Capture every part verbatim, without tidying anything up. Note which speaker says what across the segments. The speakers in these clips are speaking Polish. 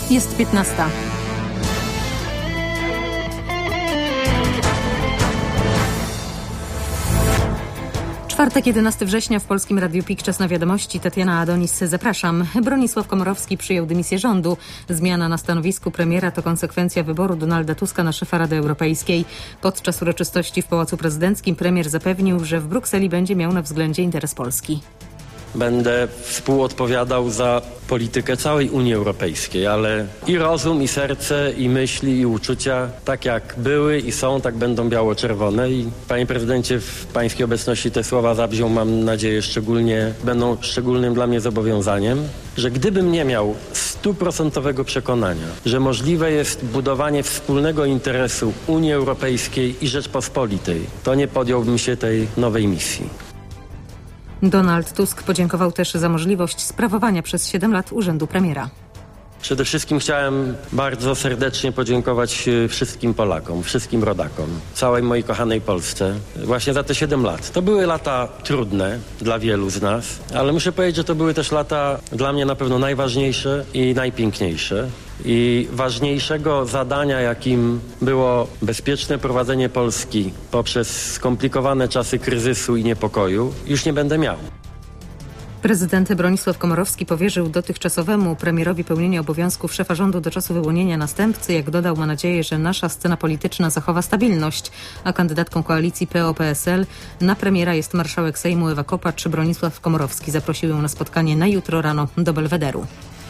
Speaker 1: Jest piętnasta. Czwartek, jedenastego września w Polskim Radiu P I K. Czas na wiadomości. Tatiana Adonis, zapraszam. Bronisław Komorowski przyjął dymisję rządu. Zmiana na stanowisku premiera to konsekwencja wyboru Donalda Tuska na szefa Rady Europejskiej. Podczas uroczystości w Pałacu Prezydenckim premier zapewnił, że w Brukseli będzie miał na względzie interes Polski.
Speaker 2: Będę współodpowiadał za politykę całej Unii Europejskiej, ale i rozum, i serce, i myśli, i uczucia, tak jak były i są, tak będą biało-czerwone. I panie prezydencie, w pańskiej obecności te słowa zabrzmią, mam nadzieję, szczególnie, będą szczególnym dla mnie zobowiązaniem, że gdybym nie miał stuprocentowego przekonania, że możliwe jest budowanie wspólnego interesu Unii Europejskiej i Rzeczpospolitej, to nie podjąłbym się tej nowej misji.
Speaker 1: Donald Tusk podziękował też za możliwość sprawowania przez siedem lat urzędu premiera.
Speaker 2: Przede wszystkim chciałem bardzo serdecznie podziękować wszystkim Polakom, wszystkim rodakom, całej mojej kochanej Polsce właśnie za te siedem lat. To były lata trudne dla wielu z nas, ale muszę powiedzieć, że to były też lata dla mnie na pewno najważniejsze i najpiękniejsze. I ważniejszego zadania, jakim było bezpieczne prowadzenie Polski poprzez skomplikowane czasy kryzysu i niepokoju, już nie będę miał.
Speaker 1: Prezydent Bronisław Komorowski powierzył dotychczasowemu premierowi pełnienie obowiązków szefa rządu do czasu wyłonienia następcy. Jak dodał, ma nadzieję, że nasza scena polityczna zachowa stabilność, a kandydatką koalicji P O P S L na premiera jest marszałek Sejmu Ewa Kopacz. Bronisław Komorowski zaprosił ją na spotkanie na jutro rano do Belwederu.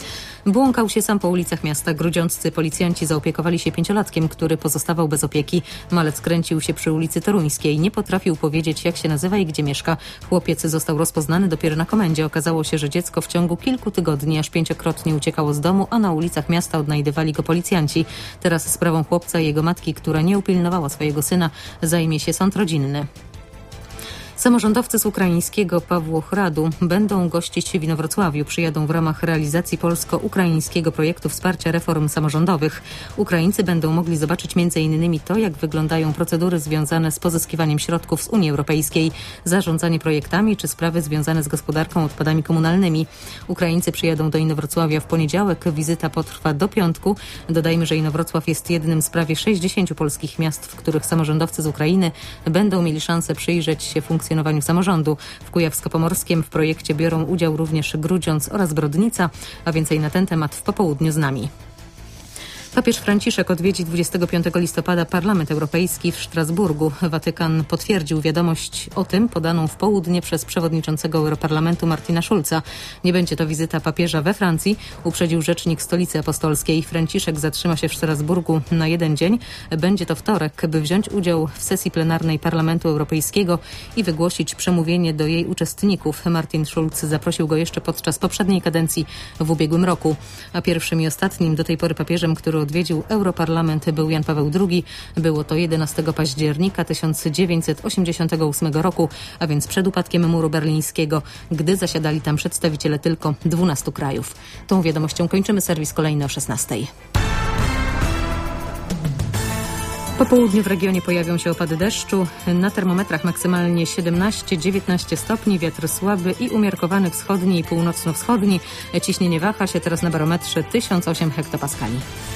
Speaker 1: Błąkał się sam po ulicach miasta. Grudziąccy policjanci zaopiekowali się pięciolatkiem, który pozostawał bez opieki. Malec kręcił się przy ulicy Toruńskiej. Nie potrafił powiedzieć, jak się nazywa i gdzie mieszka. Chłopiec został rozpoznany dopiero na komendzie. Okazało się, że dziecko w ciągu kilku tygodni aż pięciokrotnie uciekało z domu, a na ulicach miasta odnajdywali go policjanci. Teraz sprawą chłopca i jego matki, która nie upilnowała swojego syna, zajmie się sąd rodzinny. Samorządowcy z ukraińskiego Pawłochradu będą gościć się w Inowrocławiu. Przyjadą w ramach realizacji polsko-ukraińskiego projektu wsparcia reform samorządowych. Ukraińcy będą mogli zobaczyć między innymi to, jak wyglądają procedury związane z pozyskiwaniem środków z Unii Europejskiej, zarządzanie projektami czy sprawy związane z gospodarką odpadami komunalnymi. Ukraińcy przyjadą do Inowrocławia w poniedziałek. Wizyta potrwa do piątku. Dodajmy, że Inowrocław jest jednym z prawie sześćdziesięciu polskich miast, w których samorządowcy z Ukrainy będą mieli szansę przyjrzeć się funkcjonowaniu samorządu. W Kujawsko-Pomorskiem w projekcie biorą udział również Grudziądz oraz Brodnica, a więcej na ten temat w popołudniu z nami. Papież Franciszek odwiedzi dwudziestego piątego listopada Parlament Europejski w Strasburgu. Watykan potwierdził wiadomość o tym podaną w południe przez przewodniczącego Europarlamentu Martina Schulza. Nie będzie to wizyta papieża we Francji, uprzedził rzecznik Stolicy Apostolskiej. Franciszek zatrzyma się w Strasburgu na jeden dzień. Będzie to wtorek, by wziąć udział w sesji plenarnej Parlamentu Europejskiego i wygłosić przemówienie do jej uczestników. Martin Schulz zaprosił go jeszcze podczas poprzedniej kadencji w ubiegłym roku. A pierwszym i ostatnim do tej pory papieżem, który odwiedził Europarlament, był Jan Paweł drugi. Było to jedenastego października tysiąc dziewięćset osiemdziesiątego ósmego roku, a więc przed upadkiem muru berlińskiego, gdy zasiadali tam przedstawiciele tylko dwunastu krajów. Tą wiadomością kończymy serwis kolejny o szesnastej. Po południu w regionie pojawią się opady deszczu. Na termometrach maksymalnie siedemnaście dziewiętnaście stopni, wiatr słaby i umiarkowany wschodni i północno-wschodni. Ciśnienie waha się teraz na barometrze tysiąc osiem hektopaskali.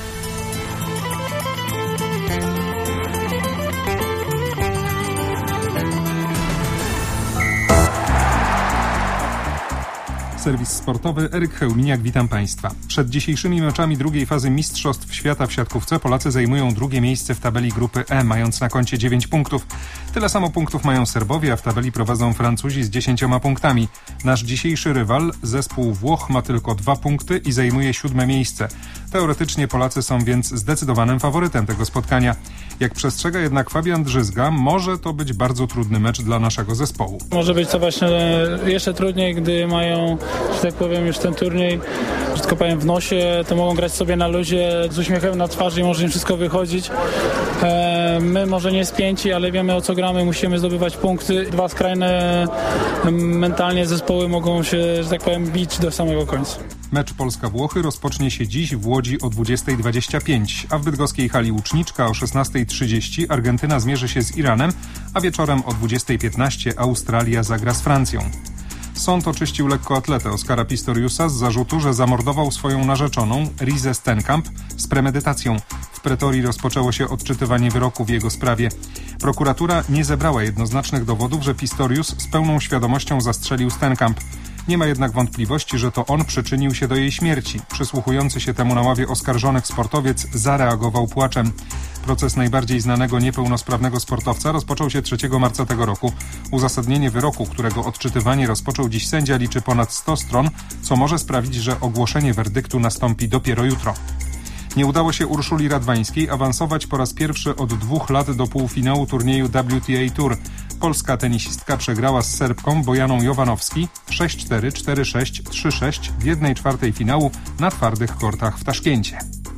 Speaker 3: Serwis sportowy, Eryk Chełminiak, witam Państwa. Przed dzisiejszymi meczami drugiej fazy Mistrzostw Świata w siatkówce Polacy zajmują drugie miejsce w tabeli grupy E, mając na koncie dziewięć punktów. Tyle samo punktów mają Serbowie, a w tabeli prowadzą Francuzi z dziesięcioma punktami. Nasz dzisiejszy rywal, zespół Włoch, ma tylko dwa punkty i zajmuje siódme miejsce. Teoretycznie Polacy są więc zdecydowanym faworytem tego spotkania. Jak przestrzega jednak Fabian Drzyzga, może to być bardzo trudny mecz dla naszego zespołu.
Speaker 4: Może być to właśnie jeszcze trudniej, gdy mają, że tak powiem, już ten turniej, że tylko powiem, w nosie, to mogą grać sobie na luzie, z uśmiechem na twarzy i może im wszystko wychodzić. E, my może nie spięci, ale wiemy, o co gramy, musimy zdobywać punkty. Dwa skrajne mentalnie zespoły mogą się, że tak powiem, bić do samego końca.
Speaker 3: Mecz Polska-Włochy rozpocznie się dziś w Łodzi o dwudziestej dwadzieścia pięć, a w bydgoskiej hali Łuczniczka o szesnastej trzydzieści Argentyna zmierzy się z Iranem, a wieczorem o dwudziestej piętnaście Australia zagra z Francją. Sąd oczyścił lekkoatletę Oskara Pistoriusa z zarzutu, że zamordował swoją narzeczoną, Rizę Stenkamp, z premedytacją. W pretorii rozpoczęło się odczytywanie wyroku w jego sprawie. Prokuratura nie zebrała jednoznacznych dowodów, że Pistorius z pełną świadomością zastrzelił Stenkamp. Nie ma jednak wątpliwości, że to on przyczynił się do jej śmierci. Przysłuchujący się temu na ławie oskarżonych sportowiec zareagował płaczem. Proces najbardziej znanego niepełnosprawnego sportowca rozpoczął się trzeciego marca tego roku. Uzasadnienie wyroku, którego odczytywanie rozpoczął dziś sędzia, liczy ponad sto stron, co może sprawić, że ogłoszenie werdyktu nastąpi dopiero jutro. Nie udało się Urszuli Radwańskiej awansować po raz pierwszy od dwóch lat do półfinału turnieju W T A Tour. Polska tenisistka przegrała z Serbką Bojaną Jovanovski sześć cztery, cztery sześć, trzy sześć w jednej czwartej finału na twardych kortach w Taszkencie.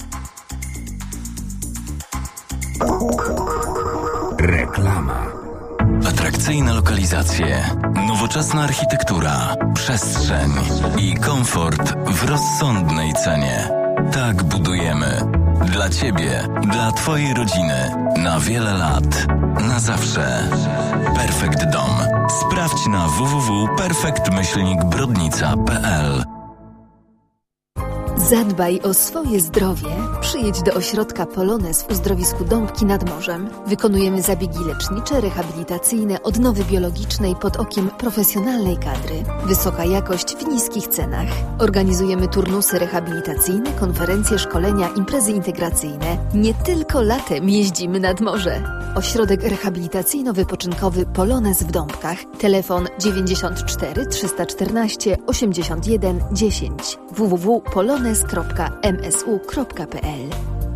Speaker 5: Reklama. Atrakcyjne lokalizacje, nowoczesna architektura, przestrzeń i komfort w rozsądnej cenie. Tak budujemy. Dla Ciebie, dla Twojej rodziny. Na wiele lat. Na zawsze. Perfect Dom. Sprawdź na w w w kropka perfekt myślnik brodnica kropka p l.
Speaker 6: Zadbaj o swoje zdrowie. Przyjedź do ośrodka Polones w uzdrowisku Dąbki nad Morzem. Wykonujemy zabiegi lecznicze, rehabilitacyjne, odnowy biologicznej pod okiem profesjonalnej kadry. Wysoka jakość w niskich cenach. Organizujemy turnusy rehabilitacyjne, konferencje, szkolenia, imprezy integracyjne. Nie tylko latem jeździmy nad morze. Ośrodek rehabilitacyjno-wypoczynkowy Polones w Dąbkach. Telefon dziewięćdziesiąt cztery, trzysta czternaście, osiemdziesiąt jeden, dziesięć. w w w kropka polones kropka m s u kropka p l.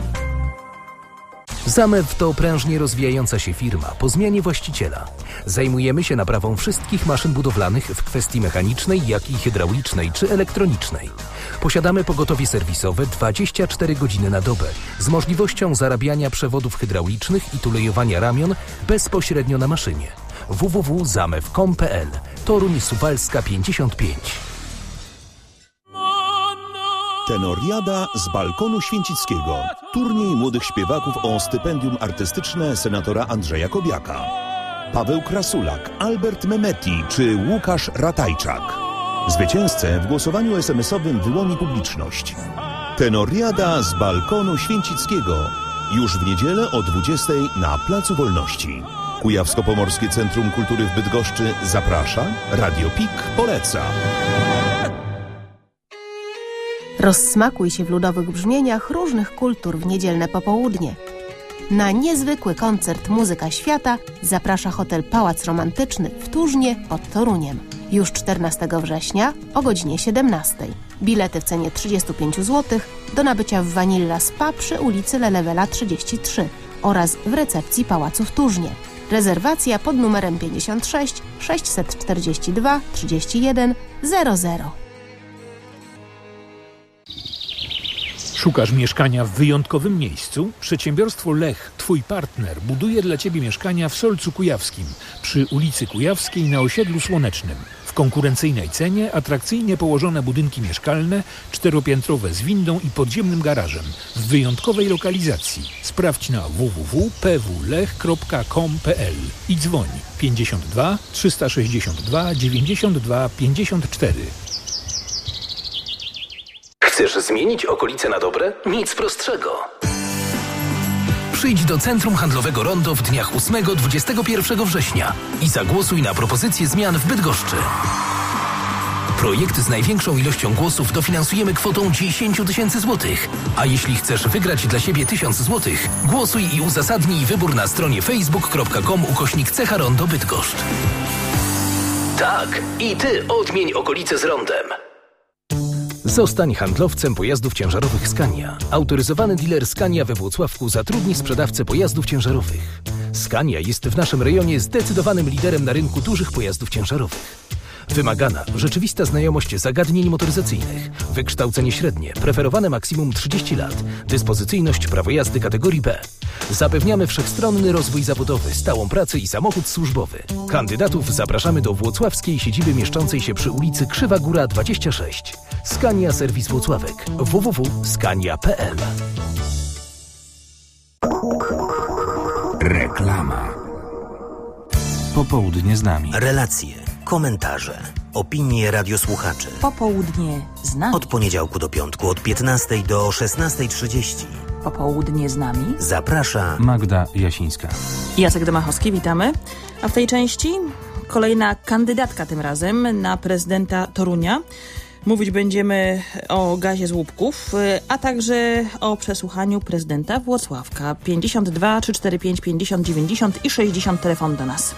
Speaker 7: Zamew to prężnie rozwijająca się firma po zmianie właściciela. Zajmujemy się naprawą wszystkich maszyn budowlanych w kwestii mechanicznej, jak i hydraulicznej czy elektronicznej. Posiadamy pogotowie serwisowe dwadzieścia cztery godziny na dobę z możliwością zarabiania przewodów hydraulicznych i tulejowania ramion bezpośrednio na maszynie. w w w kropka zamew kropka com kropka p l. Toruń Suwalska pięćdziesiąt pięć.
Speaker 8: Tenoriada z balkonu Święcickiego. Turniej młodych śpiewaków o stypendium artystyczne senatora Andrzeja Kobiaka. Paweł Krasulak, Albert Memeti czy Łukasz Ratajczak. Zwycięzcę w głosowaniu es em esowym wyłoni publiczność. Tenoriada z balkonu Święcickiego. Już w niedzielę o dwudziestej na Placu Wolności. Kujawsko-Pomorskie Centrum Kultury w Bydgoszczy zaprasza. Radio P I K poleca.
Speaker 9: Rozsmakuj się w ludowych brzmieniach różnych kultur w niedzielne popołudnie. Na niezwykły koncert Muzyka Świata zaprasza hotel Pałac Romantyczny w Turznie pod Toruniem. Już czternastego września o godzinie siedemnastej. Bilety w cenie trzydzieści pięć złotych do nabycia w Vanilla Spa przy ulicy Lelewela trzydzieści trzy oraz w recepcji Pałacu w Turznie. Rezerwacja pod numerem pięćdziesiąt sześć, sześćset czterdzieści dwa, trzydzieści jeden, zero zero.
Speaker 10: Szukasz mieszkania w wyjątkowym miejscu? Przedsiębiorstwo Lech, Twój partner, buduje dla Ciebie mieszkania w Solcu Kujawskim, przy ulicy Kujawskiej na osiedlu Słonecznym. W konkurencyjnej cenie atrakcyjnie położone budynki mieszkalne, czteropiętrowe z windą i podziemnym garażem, w wyjątkowej lokalizacji. Sprawdź na w w w kropka p w lech kropka com kropka p l i dzwoń pięćdziesiąt dwa, trzysta sześćdziesiąt dwa, dziewięćdziesiąt dwa, pięćdziesiąt cztery.
Speaker 7: Chcesz zmienić okolice na dobre? Nic prostszego. Przyjdź do Centrum Handlowego Rondo w dniach ósmego do dwudziestego pierwszego września i zagłosuj na propozycje zmian w Bydgoszczy. Projekt z największą ilością głosów dofinansujemy kwotą dziesięć tysięcy złotych. A jeśli chcesz wygrać dla siebie tysiąc złotych, głosuj i uzasadnij wybór na stronie facebook kropka com ukośnik Cecha Rondo Bydgoszcz. Tak, i ty odmień okolice z rondem. Zostań handlowcem pojazdów ciężarowych Scania. Autoryzowany dealer Scania we Włocławku zatrudni sprzedawcę pojazdów ciężarowych. Scania jest w naszym rejonie zdecydowanym liderem na rynku dużych pojazdów ciężarowych. Wymagana, rzeczywista znajomość zagadnień motoryzacyjnych, wykształcenie średnie, preferowane maksimum trzydzieści lat, dyspozycyjność prawo jazdy kategorii B. Zapewniamy wszechstronny rozwój zawodowy, stałą pracę i samochód służbowy. Kandydatów zapraszamy do włocławskiej siedziby mieszczącej się przy ulicy Krzywa Góra dwadzieścia sześć. Scania Serwis Włocławek. w w w kropka scania kropka p l.
Speaker 5: Reklama. Popołudnie z nami.
Speaker 11: Relacje, komentarze, opinie radiosłuchaczy.
Speaker 12: Popołudnie z nami.
Speaker 11: Od poniedziałku do piątku od piętnastej do szesnastej trzydzieści.
Speaker 12: Popołudnie z nami.
Speaker 11: Zaprasza
Speaker 3: Magda Jasińska.
Speaker 12: Jacek Domachowski, witamy. A w tej części kolejna kandydatka tym razem na prezydenta Torunia. Mówić będziemy o gazie z łupków, a także o przesłuchaniu prezydenta Włocławka. pięćdziesiąt dwa trzysta czterdzieści pięć pięćdziesiąt dziewięćdziesiąt i sześćdziesiąt telefon do nas.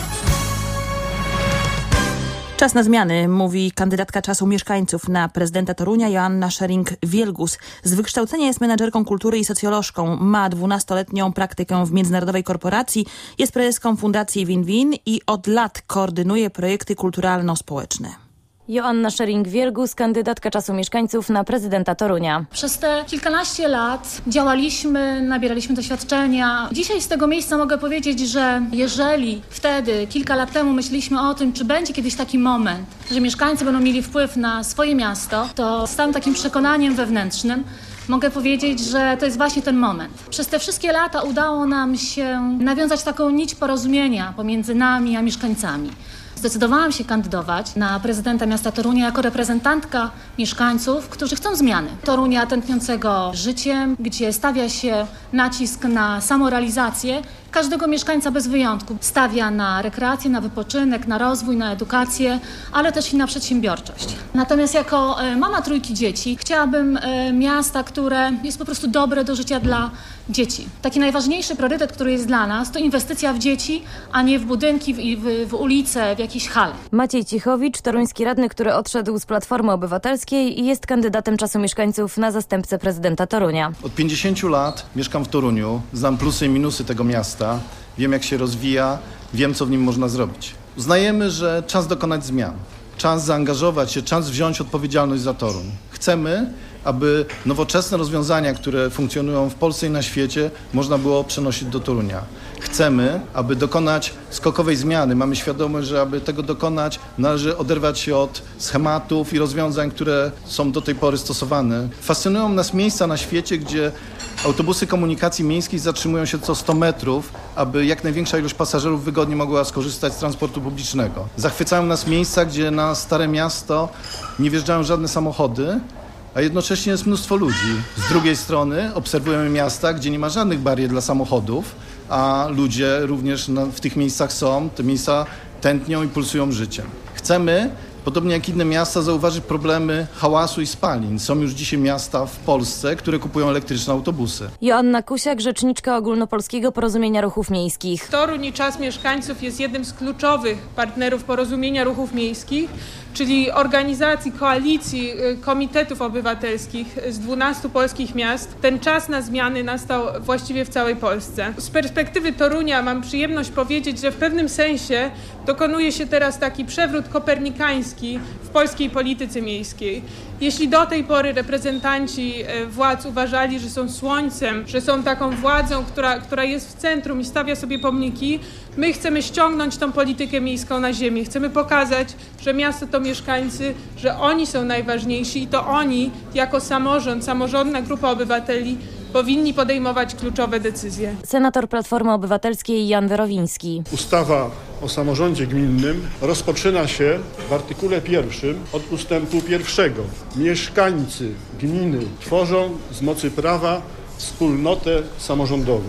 Speaker 12: Czas na zmiany, mówi kandydatka Czasu Mieszkańców na prezydenta Torunia Joanna Schering-Wielgus. Z wykształcenia jest menadżerką kultury i socjolożką. Ma dwunastoletnią praktykę w międzynarodowej korporacji. Jest prezeską Fundacji Win-Win i od lat koordynuje projekty kulturalno-społeczne.
Speaker 13: Joanna Schering-Wielgus, kandydatka Czasu Mieszkańców na prezydenta Torunia.
Speaker 14: Przez te kilkanaście lat działaliśmy, nabieraliśmy doświadczenia. Dzisiaj z tego miejsca mogę powiedzieć, że jeżeli wtedy, kilka lat temu myśleliśmy o tym, czy będzie kiedyś taki moment, że mieszkańcy będą mieli wpływ na swoje miasto, to z całym takim przekonaniem wewnętrznym mogę powiedzieć, że to jest właśnie ten moment. Przez te wszystkie lata udało nam się nawiązać taką nić porozumienia pomiędzy nami a mieszkańcami. Zdecydowałam się kandydować na prezydenta miasta Torunia jako reprezentantka mieszkańców, którzy chcą zmiany. Torunia tętniącego życiem, gdzie stawia się nacisk na samorealizację każdego mieszkańca bez wyjątku. Stawia na rekreację, na wypoczynek, na rozwój, na edukację, ale też i na przedsiębiorczość. Natomiast jako mama trójki dzieci chciałabym miasta, które jest po prostu dobre do życia dla dzieci. Taki najważniejszy priorytet, który jest dla nas, to inwestycja w dzieci, a nie w budynki, w, w, w ulice, w jakieś hale.
Speaker 13: Maciej Cichowicz, toruński radny, który odszedł z Platformy Obywatelskiej i jest kandydatem Czasu Mieszkańców na zastępcę prezydenta Torunia.
Speaker 15: Od pięćdziesięciu lat mieszkam w Toruniu, znam plusy i minusy tego miasta. Wiem, jak się rozwija, wiem, co w nim można zrobić. Uznajemy, że czas dokonać zmian, czas zaangażować się, czas wziąć odpowiedzialność za Toruń. Chcemy, aby nowoczesne rozwiązania, które funkcjonują w Polsce i na świecie, można było przenosić do Torunia. Chcemy, aby dokonać skokowej zmiany. Mamy świadomość, że aby tego dokonać, należy oderwać się od schematów i rozwiązań, które są do tej pory stosowane. Fascynują nas miejsca na świecie, gdzie autobusy komunikacji miejskiej zatrzymują się co sto metrów, aby jak największa ilość pasażerów wygodnie mogła skorzystać z transportu publicznego. Zachwycają nas miejsca, gdzie na Stare Miasto nie wjeżdżają żadne samochody, a jednocześnie jest mnóstwo ludzi. Z drugiej strony obserwujemy miasta, gdzie nie ma żadnych barier dla samochodów, a ludzie również na, w tych miejscach są, te miejsca tętnią i pulsują życiem. Chcemy, podobnie jak inne miasta, zauważyć problemy hałasu i spalin. Są już dzisiaj miasta w Polsce, które kupują elektryczne autobusy.
Speaker 13: Joanna Kusiak, rzeczniczka Ogólnopolskiego Porozumienia Ruchów Miejskich.
Speaker 16: Toruń i Czas Mieszkańców jest jednym z kluczowych partnerów Porozumienia Ruchów Miejskich, czyli organizacji, koalicji, komitetów obywatelskich z dwunastu polskich miast. Ten czas na zmiany nastał właściwie w całej Polsce. Z perspektywy Torunia mam przyjemność powiedzieć, że w pewnym sensie dokonuje się teraz taki przewrót kopernikański w polskiej polityce miejskiej. Jeśli do tej pory reprezentanci władz uważali, że są słońcem, że są taką władzą, która, która jest w centrum i stawia sobie pomniki, my chcemy ściągnąć tą politykę miejską na ziemię. Chcemy pokazać, że miasto to mieszkańcy, że oni są najważniejsi i to oni jako samorząd, samorządna grupa obywateli powinni podejmować kluczowe decyzje.
Speaker 13: Senator Platformy Obywatelskiej Jan Werowiński.
Speaker 17: Ustawa o samorządzie gminnym rozpoczyna się w artykule pierwszym od ustępu pierwszego. Mieszkańcy gminy tworzą z mocy prawa wspólnotę samorządową.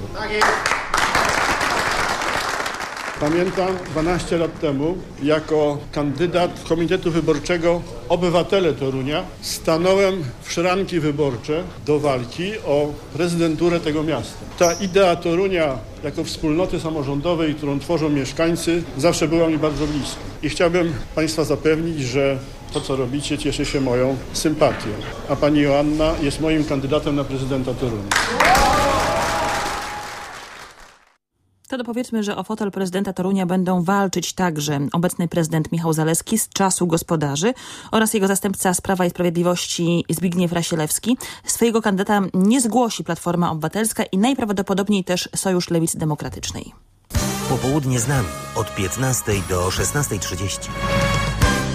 Speaker 17: Pamiętam dwanaście lat temu, jako kandydat Komitetu Wyborczego Obywatele Torunia stanąłem w szranki wyborcze do walki o prezydenturę tego miasta. Ta idea Torunia jako wspólnoty samorządowej, którą tworzą mieszkańcy, zawsze była mi bardzo bliska. I chciałbym Państwa zapewnić, że to, co robicie, cieszy się moją sympatią. A pani Joanna jest moim kandydatem na prezydenta Torunia.
Speaker 12: To dopowiedzmy, że o fotel prezydenta Torunia będą walczyć także obecny prezydent Michał Zalewski z Czasu Gospodarzy oraz jego zastępca z Prawa i Sprawiedliwości Zbigniew Rasielewski. Swojego kandydata nie zgłosi Platforma Obywatelska i najprawdopodobniej też Sojusz Lewicy Demokratycznej.
Speaker 11: Popołudnie z nami od piętnastej do szesnastej trzydzieści.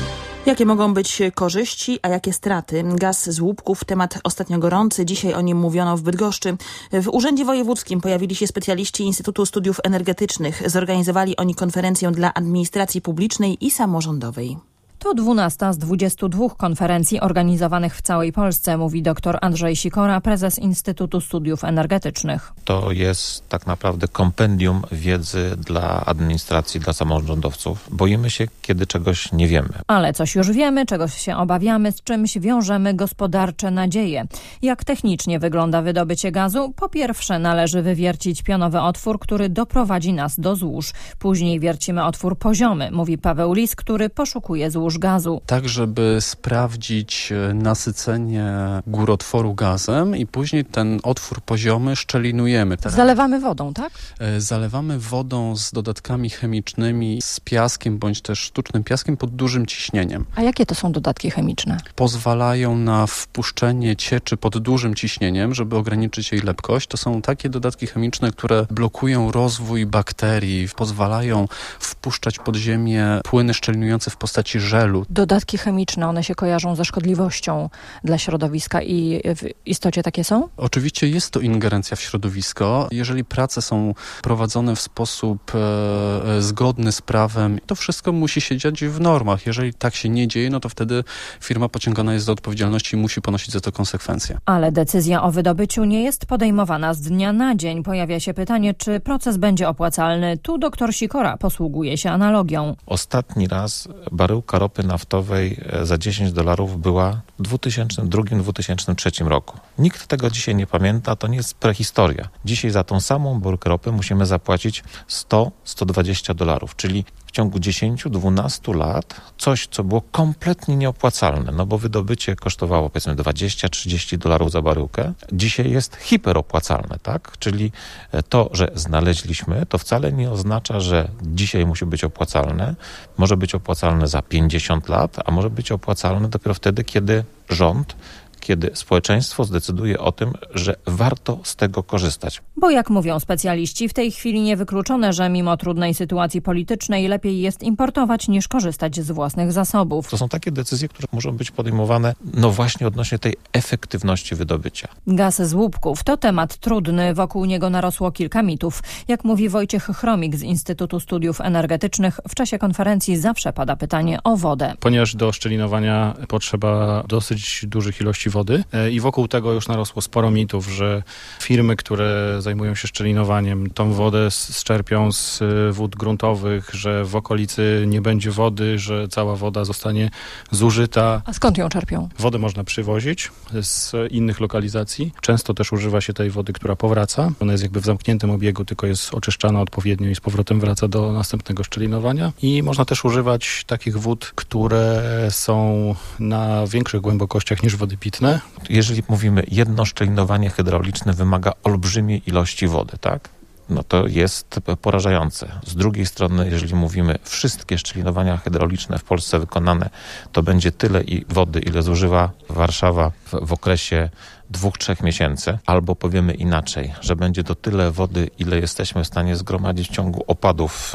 Speaker 12: Jakie mogą być korzyści, a jakie straty? Gaz z łupków, temat ostatnio gorący. Dzisiaj o nim mówiono w Bydgoszczy. W Urzędzie Wojewódzkim pojawili się specjaliści Instytutu Studiów Energetycznych. Zorganizowali oni konferencję dla administracji publicznej i samorządowej.
Speaker 18: To dwunasta z dwudziestu dwóch konferencji organizowanych w całej Polsce, mówi dr Andrzej Sikora, prezes Instytutu Studiów Energetycznych.
Speaker 19: To jest tak naprawdę kompendium wiedzy dla administracji, dla samorządowców. Boimy się, kiedy czegoś nie wiemy.
Speaker 18: Ale coś już wiemy, czegoś się obawiamy, z czymś wiążemy gospodarcze nadzieje. Jak technicznie wygląda wydobycie gazu? Po pierwsze należy wywiercić pionowy otwór, który doprowadzi nas do złóż. Później wiercimy otwór poziomy, mówi Paweł Lis, który poszukuje złóż gazu.
Speaker 20: Tak, żeby sprawdzić nasycenie górotworu gazem i później ten otwór poziomy szczelinujemy.
Speaker 18: Zalewamy wodą, tak?
Speaker 20: Zalewamy wodą z dodatkami chemicznymi, z piaskiem bądź też sztucznym piaskiem pod dużym ciśnieniem.
Speaker 18: A jakie to są dodatki chemiczne?
Speaker 20: Pozwalają na wpuszczenie cieczy pod dużym ciśnieniem, żeby ograniczyć jej lepkość. To są takie dodatki chemiczne, które blokują rozwój bakterii, pozwalają wpuszczać pod ziemię płyny szczelinujące w postaci żelu.
Speaker 18: Dodatki chemiczne, one się kojarzą ze szkodliwością dla środowiska i w istocie takie są?
Speaker 20: Oczywiście jest to ingerencja w środowisko. Jeżeli prace są prowadzone w sposób e, zgodny z prawem, to wszystko musi się dziać w normach. Jeżeli tak się nie dzieje, no to wtedy firma pociągana jest do odpowiedzialności i musi ponosić za to konsekwencje.
Speaker 18: Ale decyzja o wydobyciu nie jest podejmowana z dnia na dzień. Pojawia się pytanie, czy proces będzie opłacalny. Tu doktor Sikora posługuje się analogią.
Speaker 19: Ostatni raz baryłka ropy naftowej za dziesięć dolarów była w dwa tysiące drugi do dwa tysiące trzeciego roku. Nikt tego dzisiaj nie pamięta, to nie jest prehistoria. Dzisiaj za tą samą baryłkę ropy musimy zapłacić sto do stu dwudziestu dolarów, czyli w ciągu dziesięć do dwunastu lat coś, co było kompletnie nieopłacalne, no bo wydobycie kosztowało powiedzmy dwadzieścia do trzydziestu dolarów za baryłkę, dzisiaj jest hiperopłacalne, tak? Czyli to, że znaleźliśmy, to wcale nie oznacza, że dzisiaj musi być opłacalne. Może być opłacalne za pięćdziesiąt lat, a może być opłacalne dopiero wtedy, kiedy rząd, kiedy społeczeństwo zdecyduje o tym, że warto z tego korzystać.
Speaker 18: Bo jak mówią specjaliści, w tej chwili niewykluczone, że mimo trudnej sytuacji politycznej lepiej jest importować niż korzystać z własnych zasobów.
Speaker 19: To są takie decyzje, które muszą być podejmowane no właśnie odnośnie tej efektywności wydobycia.
Speaker 18: Gaz z łupków to temat trudny, wokół niego narosło kilka mitów. Jak mówi Wojciech Chromik z Instytutu Studiów Energetycznych, w czasie konferencji zawsze pada pytanie o wodę.
Speaker 21: Ponieważ do szczelinowania potrzeba dosyć dużych ilości wody i wokół tego już narosło sporo mitów, że firmy, które zajmują się szczelinowaniem, tą wodę zczerpią z wód gruntowych, że w okolicy nie będzie wody, że cała woda zostanie zużyta.
Speaker 18: A skąd ją czerpią?
Speaker 21: Wodę można przywozić z innych lokalizacji. Często też używa się tej wody, która powraca. Ona jest jakby w zamkniętym obiegu, tylko jest oczyszczana odpowiednio i z powrotem wraca do następnego szczelinowania. I można też używać takich wód, które są na większych głębokościach niż wody pitne.
Speaker 19: Jeżeli mówimy, jedno szczelinowanie hydrauliczne wymaga olbrzymiej ilości wody, tak? No to jest porażające. Z drugiej strony, jeżeli mówimy, wszystkie szczelinowania hydrauliczne w Polsce wykonane, to będzie tyle i wody, ile zużywa Warszawa w, w okresie dwóch, trzech miesięcy, albo powiemy inaczej, że będzie to tyle wody, ile jesteśmy w stanie zgromadzić w ciągu opadów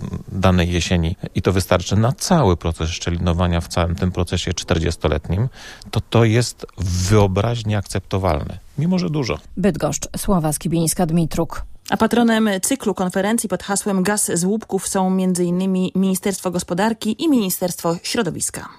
Speaker 19: danej jesieni i to wystarczy na cały proces szczelinowania w całym tym procesie czterdziestoletnim, to to jest wyobraźnie akceptowalne, mimo że dużo.
Speaker 18: Bydgoszcz, Sława Skibińska-Dmitruk.
Speaker 12: A patronem cyklu konferencji pod hasłem Gaz z łupków są między innymi Ministerstwo Gospodarki i Ministerstwo Środowiska.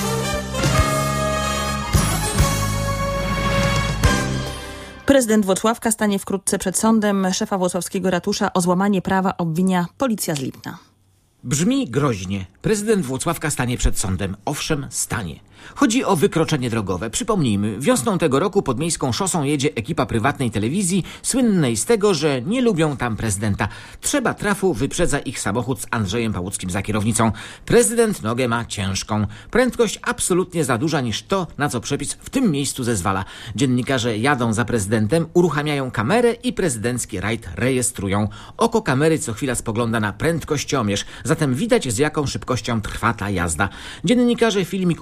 Speaker 12: Prezydent Włocławka stanie wkrótce przed sądem. Szefa włocławskiego ratusza o złamanie prawa obwinia policja z Lipna.
Speaker 22: Brzmi groźnie. Prezydent Włocławka stanie przed sądem. Owszem, stanie. Chodzi o wykroczenie drogowe. Przypomnijmy, wiosną tego roku pod miejską szosą jedzie ekipa prywatnej telewizji, słynnej z tego, że nie lubią tam prezydenta. Trzeba trafu wyprzedza ich samochód z Andrzejem Pałuckim za kierownicą. Prezydent nogę ma ciężką. Prędkość absolutnie za duża niż to, na co przepis w tym miejscu zezwala. Dziennikarze jadą za prezydentem, uruchamiają kamerę i prezydencki rajd rejestrują. Oko kamery co chwila spogląda na prędkościomierz, zatem widać, z jaką szybkością trwa ta jazda. Dziennikarze filmik umieszczają w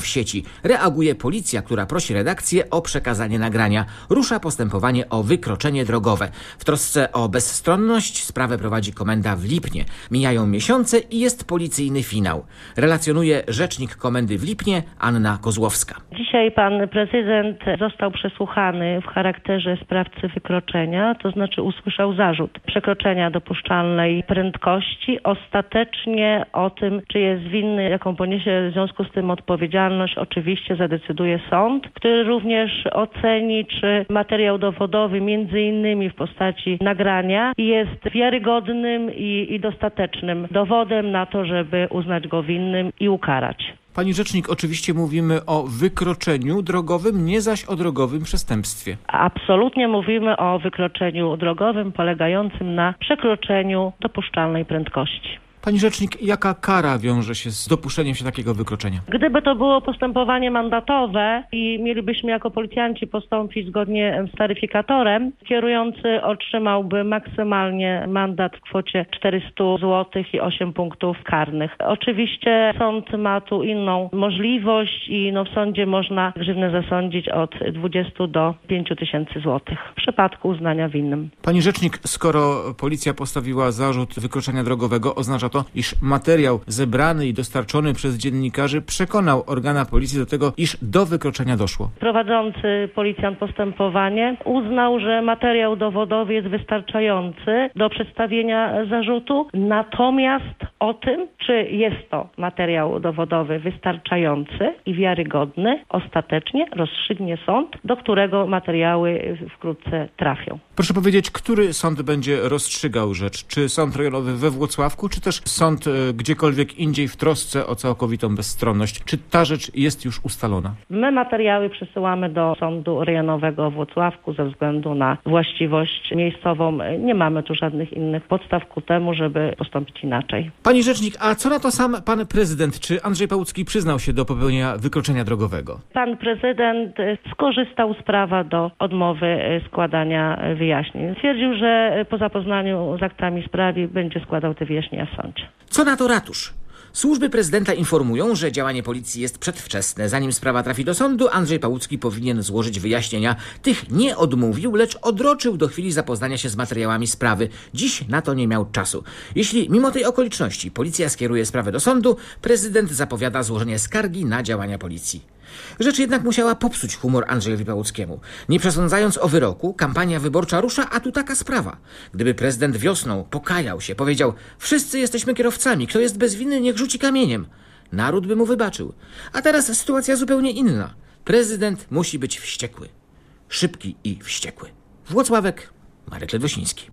Speaker 22: w sieci. Reaguje policja, która prosi redakcję o przekazanie nagrania. Rusza postępowanie o wykroczenie drogowe. W trosce o bezstronność sprawę prowadzi komenda w Lipnie. Mijają miesiące i jest policyjny finał. Relacjonuje rzecznik komendy w Lipnie Anna Kozłowska.
Speaker 1: Dzisiaj pan prezydent został przesłuchany w charakterze sprawcy wykroczenia, to znaczy usłyszał zarzut przekroczenia dopuszczalnej prędkości. Ostatecznie o tym, czy jest winny, jaką poniesie w związku z tym odpowiedzialność, oczywiście zadecyduje sąd, który również oceni, czy materiał dowodowy, między innymi w postaci nagrania, jest wiarygodnym i, i dostatecznym dowodem na to, żeby uznać go winnym i ukarać.
Speaker 22: Pani rzecznik, oczywiście mówimy o wykroczeniu drogowym, nie zaś o drogowym przestępstwie.
Speaker 1: Absolutnie mówimy o wykroczeniu drogowym polegającym na przekroczeniu dopuszczalnej prędkości.
Speaker 22: Pani rzecznik, jaka kara wiąże się z dopuszczeniem się takiego wykroczenia?
Speaker 1: Gdyby to było postępowanie mandatowe i mielibyśmy jako policjanci postąpić zgodnie z taryfikatorem, kierujący otrzymałby maksymalnie mandat w kwocie czterysta złotych i osiem punktów karnych. Oczywiście sąd ma tu inną możliwość i no w sądzie można grzywnę zasądzić od dwudziestu do pięciu tysięcy złotych w przypadku uznania winnym.
Speaker 22: Pani rzecznik, skoro policja postawiła zarzut wykroczenia drogowego, oznacza to, iż materiał zebrany i dostarczony przez dziennikarzy przekonał organa policji do tego, iż do wykroczenia doszło.
Speaker 1: Prowadzący policjant postępowanie uznał, że materiał dowodowy jest wystarczający do przedstawienia zarzutu, natomiast o tym, czy jest to materiał dowodowy wystarczający i wiarygodny, ostatecznie rozstrzygnie sąd, do którego materiały wkrótce trafią.
Speaker 22: Proszę powiedzieć, który sąd będzie rozstrzygał rzecz? Czy sąd rejonowy we Włocławku, czy też sąd y, gdziekolwiek indziej w trosce o całkowitą bezstronność? Czy ta rzecz jest już ustalona?
Speaker 1: My materiały przesyłamy do sądu rejonowego w Włocławku ze względu na właściwość miejscową. Nie mamy tu żadnych innych podstaw ku temu, żeby postąpić inaczej.
Speaker 22: Pani rzecznik, a co na to sam pan prezydent? Czy Andrzej Pałucki przyznał się do popełnienia wykroczenia drogowego?
Speaker 1: Pan prezydent skorzystał z prawa do odmowy składania wyjaśnień. Twierdził, że po zapoznaniu z aktami sprawy będzie składał te wyjaśnienia w sądzie.
Speaker 22: Co na to ratusz? Służby prezydenta informują, że działanie policji jest przedwczesne. Zanim sprawa trafi do sądu, Andrzej Pałucki powinien złożyć wyjaśnienia. Tych nie odmówił, lecz odroczył do chwili zapoznania się z materiałami sprawy. Dziś na to nie miał czasu. Jeśli mimo tej okoliczności policja skieruje sprawę do sądu, prezydent zapowiada złożenie skargi na działania policji. Rzecz jednak musiała popsuć humor Andrzejowi Pałuckiemu. Nie przesądzając o wyroku, kampania wyborcza rusza, a tu taka sprawa. Gdyby prezydent wiosną pokajał się, powiedział: wszyscy jesteśmy kierowcami, kto jest bezwinny, niech rzuci kamieniem. Naród by mu wybaczył. A teraz sytuacja zupełnie inna. Prezydent musi być wściekły. Szybki i wściekły. Włocławek, Marek Ledwosiński.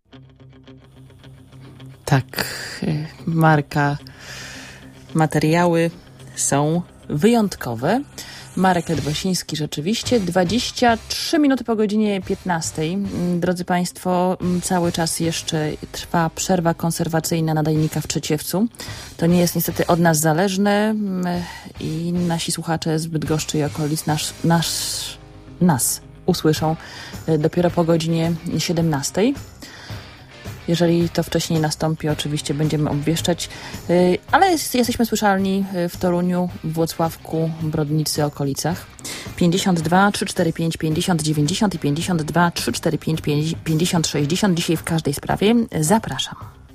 Speaker 12: Tak, Marka, materiały są wyjątkowe. Marek Ledwosiński rzeczywiście. dwadzieścia trzy minuty po godzinie piętnastej. Drodzy Państwo, cały czas jeszcze trwa przerwa konserwacyjna nadajnika w Trzeciewcu. To nie jest niestety od nas zależne i nasi słuchacze z Bydgoszczy i okolic nasz, nasz, nas usłyszą dopiero po godzinie siedemnastej. Jeżeli to wcześniej nastąpi, oczywiście będziemy obwieszczać, ale jest, jesteśmy słyszalni w Toruniu, w Włocławku, Brodnicy, okolicach. pięćdziesiąt dwa trzysta czterdzieści pięć pięćdziesiąt dziewięćdziesiąt i pięćdziesiąt dwa trzysta czterdzieści pięć pięćdziesiąt sześćdziesiąt. Dzisiaj w każdej sprawie. Zapraszam.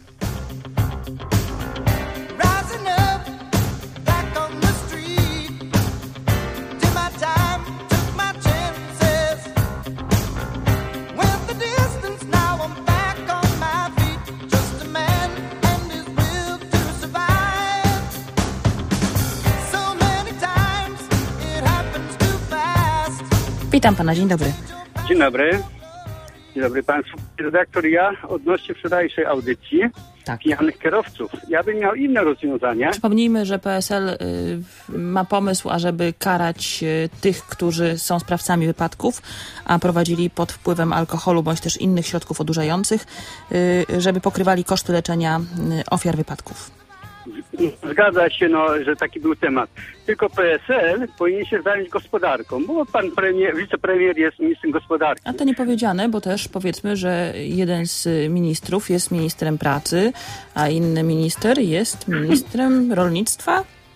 Speaker 12: Witam pana, dzień dobry.
Speaker 2: Dzień dobry. Dzień dobry państwu. Redaktor, ja odnośnie wczorajszej audycji tak. pijanych kierowców. Ja bym miał inne rozwiązania.
Speaker 12: Przypomnijmy, że P S L y, ma pomysł, ażeby karać y, tych, którzy są sprawcami wypadków, a prowadzili pod wpływem alkoholu bądź też innych środków odurzających, y, żeby pokrywali koszty leczenia y, ofiar wypadków.
Speaker 2: Zgadza się, no, że taki był temat. Tylko P S L powinien się zająć gospodarką, bo pan premier, wicepremier jest ministrem gospodarki.
Speaker 12: A to nie powiedziane, bo też powiedzmy, że jeden z ministrów jest ministrem pracy, a inny minister jest ministrem rolnictwa.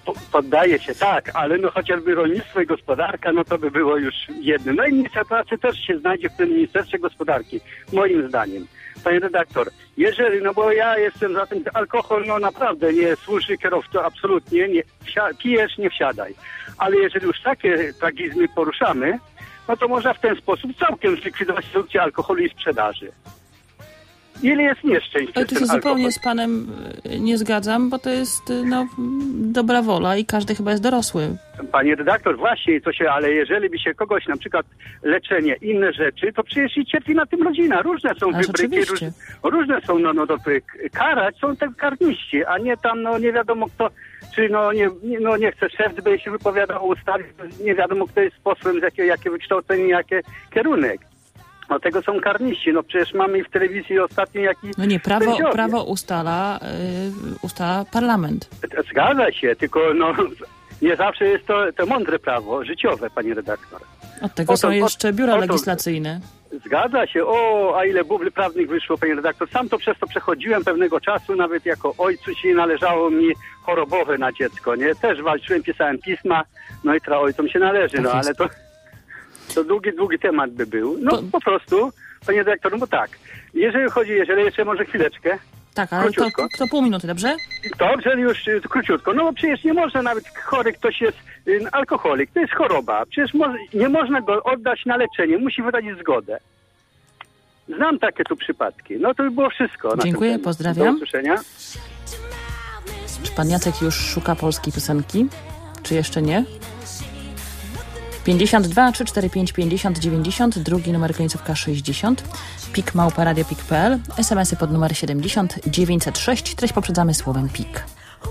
Speaker 2: poddaję się, tak, ale no chociażby rolnictwo i gospodarka, no to by było już jedno. No i minister pracy też się znajdzie w tym Ministerstwie Gospodarki, moim zdaniem. Panie redaktor, jeżeli, no bo ja jestem za tym, alkohol no naprawdę nie służy kierowcy, absolutnie, nie, wsia, pijesz, nie wsiadaj. Ale jeżeli już takie tragizmy poruszamy, no to można w ten sposób całkiem zlikwidować produkcję alkoholu i sprzedaży. Ile jest nieszczęść?
Speaker 12: Ale tu się zupełnie z panem nie zgadzam, bo to jest no, dobra wola i każdy chyba jest dorosły.
Speaker 2: Panie redaktor, właśnie, to się, ale jeżeli by się kogoś, na przykład leczenie, inne rzeczy, to przecież i cierpi na tym rodzina. Różne są wybryki, róż, różne są, no, no, no, karać są te karniści, a nie tam, no, nie wiadomo kto, czy no, nie, no, nie chce szef, by się wypowiadał o ustawie, nie wiadomo kto jest posłem, z jakie, jakie wykształcenie, jaki kierunek. No tego są karniści. No przecież mamy w telewizji ostatnio jaki...
Speaker 12: No nie, prawo, prawo ustala, yy, ustala parlament.
Speaker 2: Zgadza się, tylko no nie zawsze jest to, to mądre prawo życiowe, panie redaktor.
Speaker 12: Od tego są jeszcze biura legislacyjne.
Speaker 2: Zgadza się. O, a ile bubli prawnych wyszło, panie redaktor. Sam to przez to przechodziłem pewnego czasu, nawet jako ojcu się należało mi chorobowe na dziecko, nie? Też walczyłem, pisałem pisma, no i tra ojcom się należy, tak no jest. Ale to... To długi, długi temat by był. No po, po prostu, panie dyrektorze, no bo tak, jeżeli chodzi, jeżeli jeszcze może chwileczkę.
Speaker 12: Tak, ale to, to pół minuty, dobrze?
Speaker 2: Dobrze, już króciutko. No bo przecież nie można nawet chory, ktoś jest y, alkoholik, to jest choroba. Przecież mo nie można go oddać na leczenie, musi wydać zgodę. Znam takie tu przypadki. No to by było wszystko.
Speaker 12: Dziękuję, pozdrawiam.
Speaker 2: Do usłyszenia.
Speaker 12: Czy pan Jacek już szuka polskiej piosenki? Czy jeszcze nie? pięćdziesiąt dwa trzy cztery pięć pięćdziesiąt dziewięćdziesiąt, drugi numer końcówka sześćdziesiąt, pik małpa radio pik kropka p l, es em esy pod numer siedemdziesiąt dziewięćset sześć, treść poprzedzamy słowem pik.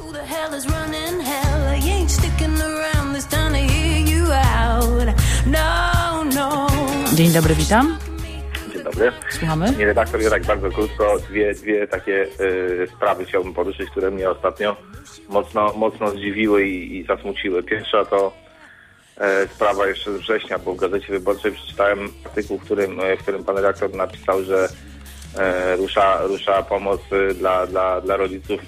Speaker 12: Dzień dobry, witam.
Speaker 4: Dzień dobry.
Speaker 12: Słuchamy.
Speaker 4: Panie redaktor, ja tak bardzo krótko dwie, dwie takie y, sprawy chciałbym poruszyć, które mnie ostatnio mocno, mocno zdziwiły i, i zasmuciły. Pierwsza to sprawa jeszcze z września, bo w Gazecie Wyborczej przeczytałem artykuł, w którym, w którym pan redaktor napisał, że e, rusza, rusza pomoc dla, dla, dla rodziców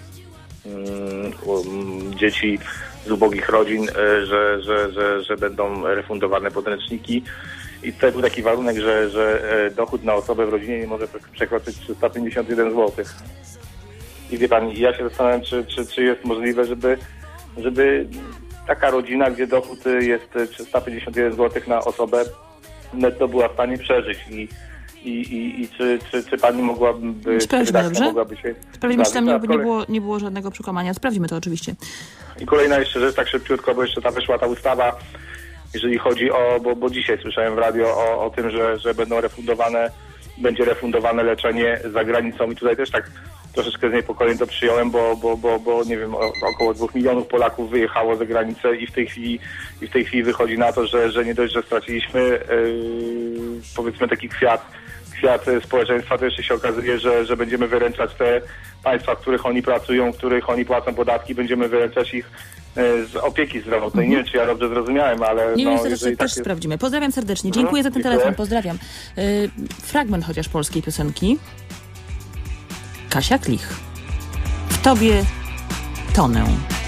Speaker 4: um, dzieci z ubogich rodzin, e, że, że, że, że będą refundowane podręczniki. I tutaj był taki warunek, że, że dochód na osobę w rodzinie nie może przekroczyć trzysta pięćdziesiąt jeden złotych. I wie pan, ja się zastanawiam, czy, czy, czy jest możliwe, żeby, żeby taka rodzina, gdzie dochód jest trzysta pięćdziesiąt jeden złotych na osobę, netto była w stanie przeżyć. I, i, i, i czy, czy, czy pani mogłaby...
Speaker 12: Sprawdźmy, dobrze?
Speaker 4: Mogłaby się
Speaker 12: Sprawdzimy, czy tam nie, nie, było, nie było żadnego przekłamania. Sprawdzimy to oczywiście.
Speaker 4: I kolejna jeszcze rzecz, tak szybciutko, bo jeszcze ta wyszła ta ustawa, jeżeli chodzi o... Bo, bo dzisiaj słyszałem w radio o, o tym, że, że będą refundowane, będzie refundowane leczenie za granicą i tutaj też tak troszeczkę z niepokojem to przyjąłem, bo, bo, bo, bo nie wiem, około dwóch milionów Polaków wyjechało za granicę i w tej chwili, i w tej chwili wychodzi na to, że, że nie dość, że straciliśmy yy, powiedzmy taki kwiat, kwiat społeczeństwa, to jeszcze się okazuje, że, że będziemy wyręczać te państwa, w których oni pracują, w których oni płacą podatki, będziemy wyręczać ich yy, z opieki zdrowotnej. Mhm. Nie wiem, czy ja dobrze zrozumiałem, ale...
Speaker 12: Nie
Speaker 4: no,
Speaker 12: wiem, też,
Speaker 4: też
Speaker 12: tak jest... sprawdzimy. Pozdrawiam serdecznie. Dziękuję mhm, za ten dziękuję. telefon. Pozdrawiam. Yy, fragment chociaż polskiej piosenki. Kasia Klich. W tobie tonę.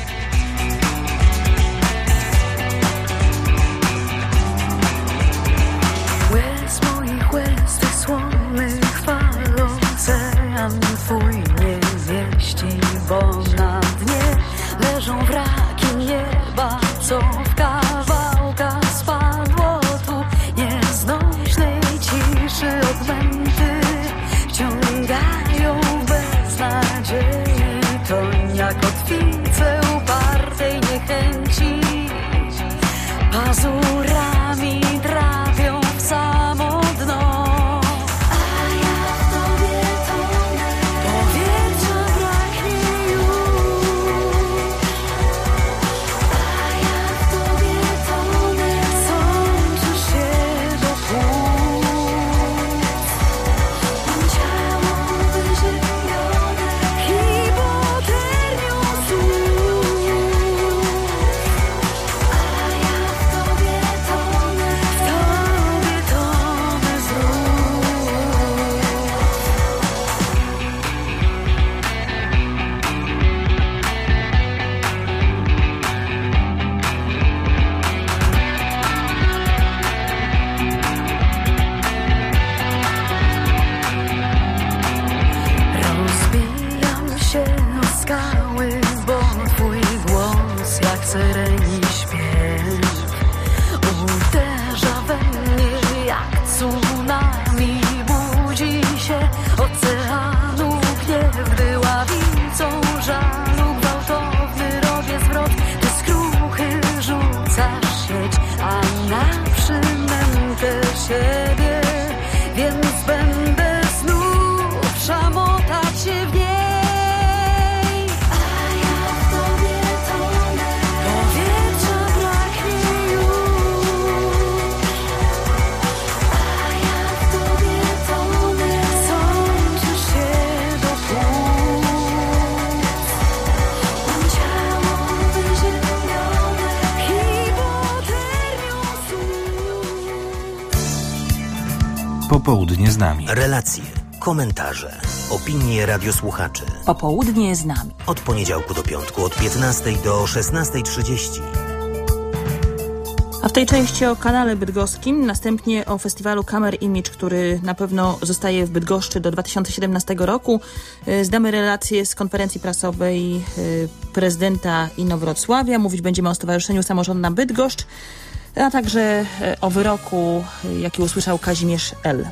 Speaker 6: Łez moich łez wysłonych fal ocean twój nie mieści, bo na dnie leżą wraki nieba, co w kawałkach spadło tu nieznośnej ciszy odmęty wciągają nadziei, to jak kotwice upartej niechęci, pazurami trafią w samo dno. A ja w tobie tonę, powietrza braknie już. A ja w tobie tonę, sączy się do płuc. Mam ciało wyziębione hipotermią słów. A ja w tobie syreni śpiew uderza we mnie jak tsunami. Budzi się oceanu gniew, gdy ławicą żalu gwałtowny robię zwrot. Ty skruchy rzucasz sieć, a na przynętę siebie, więc będę znów szamotać się w niej. A ja w tobie tonę, powietrza braknie już. A ja w tobie tonę, sączysz się do płuc. Mam ciało wyziemione hipotermią słów.
Speaker 11: Popołudnie z nami. Relacje, komentarze, opinie radiosłuchaczy.
Speaker 12: Popołudnie z nami.
Speaker 11: Od poniedziałku do piątku od piętnastej do szesnastej trzydzieści.
Speaker 12: A w tej części o kanale bydgoskim, następnie o festiwalu Kamer Image, który na pewno zostaje w Bydgoszczy do dwa tysiące siedemnastego roku. Zdamy relacje z konferencji prasowej prezydenta Inowrocławia. Mówić będziemy o Stowarzyszeniu Samorządna Bydgoszcz, a także o wyroku, jaki usłyszał Kazimierz L.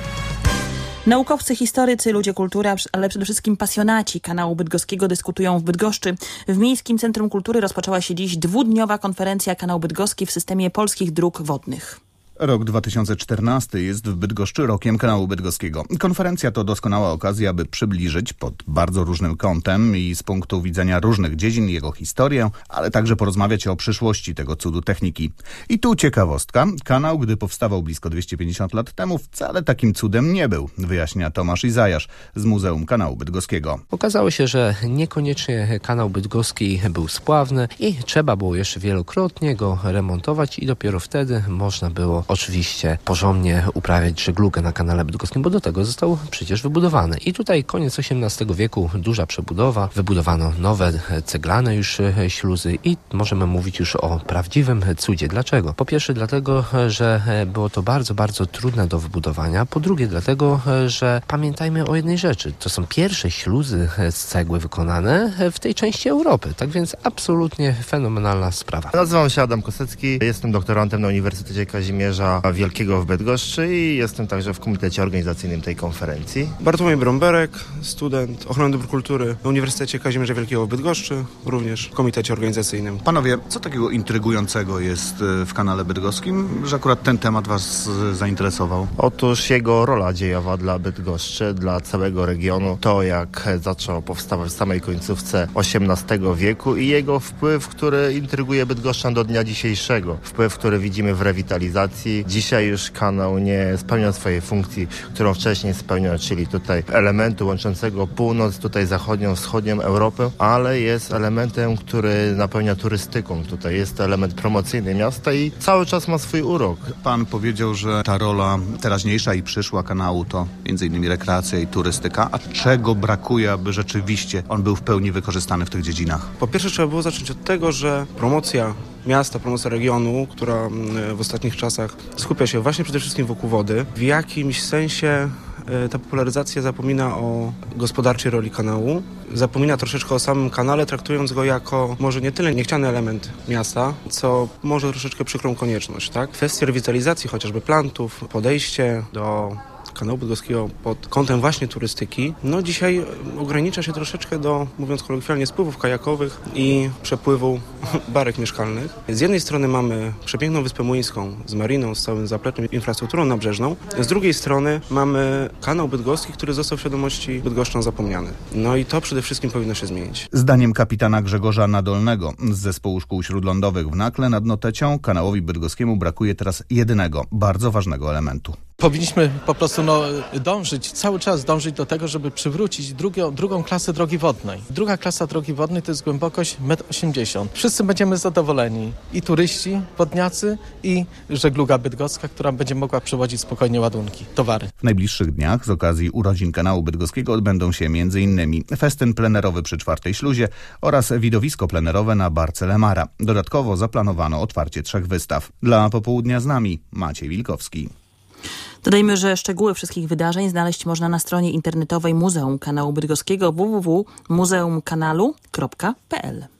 Speaker 12: Naukowcy, historycy, ludzie kultury, ale przede wszystkim pasjonaci kanału bydgoskiego dyskutują w Bydgoszczy. W Miejskim Centrum Kultury rozpoczęła się dziś dwudniowa konferencja Kanał Bydgoski w systemie polskich dróg wodnych.
Speaker 8: Rok dwa tysiące czternasty jest w Bydgoszczy rokiem kanału bydgoskiego. Konferencja to doskonała okazja, by przybliżyć pod bardzo różnym kątem i z punktu widzenia różnych dziedzin jego historię, ale także porozmawiać o przyszłości tego cudu techniki. I tu ciekawostka. Kanał, gdy powstawał blisko dwieście pięćdziesiąt lat temu, wcale takim cudem nie był, wyjaśnia Tomasz Izajasz z Muzeum Kanału Bydgoskiego.
Speaker 9: Okazało się, że niekoniecznie kanał bydgoski był spławny i trzeba było jeszcze wielokrotnie go remontować i dopiero wtedy można było oczywiście porządnie uprawiać żeglugę na kanale bydgoskim, bo do tego został przecież wybudowany. I tutaj koniec osiemnastego wieku, duża przebudowa, wybudowano nowe ceglane już śluzy i możemy mówić już o prawdziwym cudzie. Dlaczego? Po pierwsze dlatego, że było to bardzo, bardzo trudne do wybudowania. Po drugie dlatego, że pamiętajmy o jednej rzeczy. To są pierwsze śluzy z cegły wykonane w tej części Europy. Tak więc absolutnie fenomenalna sprawa.
Speaker 23: Nazywam się Adam Kosecki, jestem doktorantem na Uniwersytecie Kazimierza Wielkiego w Bydgoszczy i jestem także w komitecie organizacyjnym tej konferencji.
Speaker 24: Bartłomiej Bromberek, student ochrony dóbr kultury na Uniwersytecie Kazimierza Wielkiego w Bydgoszczy, również w komitecie organizacyjnym.
Speaker 8: Panowie, co takiego intrygującego jest w kanale bydgoskim, że akurat ten temat was zainteresował?
Speaker 23: Otóż jego rola dziejowa dla Bydgoszczy, dla całego regionu, to jak zaczął powstawać w samej końcówce osiemnastego wieku i jego wpływ, który intryguje Bydgoszczan do dnia dzisiejszego. Wpływ, który widzimy w rewitalizacji. Dzisiaj już kanał nie spełnia swojej funkcji, którą wcześniej spełniał, czyli tutaj elementu łączącego północ, tutaj zachodnią, wschodnią Europę, ale jest elementem, który napełnia turystyką. Tutaj jest to element promocyjny miasta i cały czas ma swój urok.
Speaker 8: Pan powiedział, że ta rola teraźniejsza i przyszła kanału to między innymi rekreacja i turystyka. A czego brakuje, aby rzeczywiście on był w pełni wykorzystany w tych dziedzinach?
Speaker 24: Po pierwsze trzeba było zacząć od tego, że promocja miasta, promocja regionu, która w ostatnich czasach skupia się właśnie przede wszystkim wokół wody, w jakimś sensie ta popularyzacja zapomina o gospodarczej roli kanału, zapomina troszeczkę o samym kanale, traktując go jako może nie tyle niechciany element miasta, co może troszeczkę przykrą konieczność, tak? Kwestia rewitalizacji chociażby plantów, podejście do kanału bydgoskiego pod kątem właśnie turystyki, no dzisiaj ogranicza się troszeczkę do, mówiąc kolokwialnie, spływów kajakowych i przepływu barek mieszkalnych. Z jednej strony mamy przepiękną Wyspę Młyńską z mariną, z całym zapleczem, infrastrukturą nabrzeżną. Z drugiej strony mamy kanał bydgoski, który został w świadomości bydgoszczan zapomniany. No i to przede wszystkim powinno się zmienić.
Speaker 8: Zdaniem kapitana Grzegorza Nadolnego z Zespołu Szkół Śródlądowych w Nakle nad Notecią kanałowi bydgoskiemu brakuje teraz jedynego, bardzo ważnego elementu.
Speaker 25: Powinniśmy po prostu no, dążyć, cały czas dążyć do tego, żeby przywrócić drugą, drugą klasę drogi wodnej. Druga klasa drogi wodnej to jest głębokość metr osiemdziesiąt. Wszyscy będziemy zadowoleni. I turyści, wodniacy i żegluga bydgoska, która będzie mogła przewozić spokojnie ładunki, towary.
Speaker 8: W najbliższych dniach z okazji urodzin kanału bydgoskiego odbędą się między innymi festyn plenerowy przy czwartej śluzie oraz widowisko plenerowe na Barce Lemara. Dodatkowo zaplanowano otwarcie trzech wystaw. Dla Popołudnia z nami Maciej Wilkowski.
Speaker 12: Dodajmy, że szczegóły wszystkich wydarzeń znaleźć można na stronie internetowej Muzeum Kanału Bydgoskiego w w w kropka muzeum kanalu kropka p l.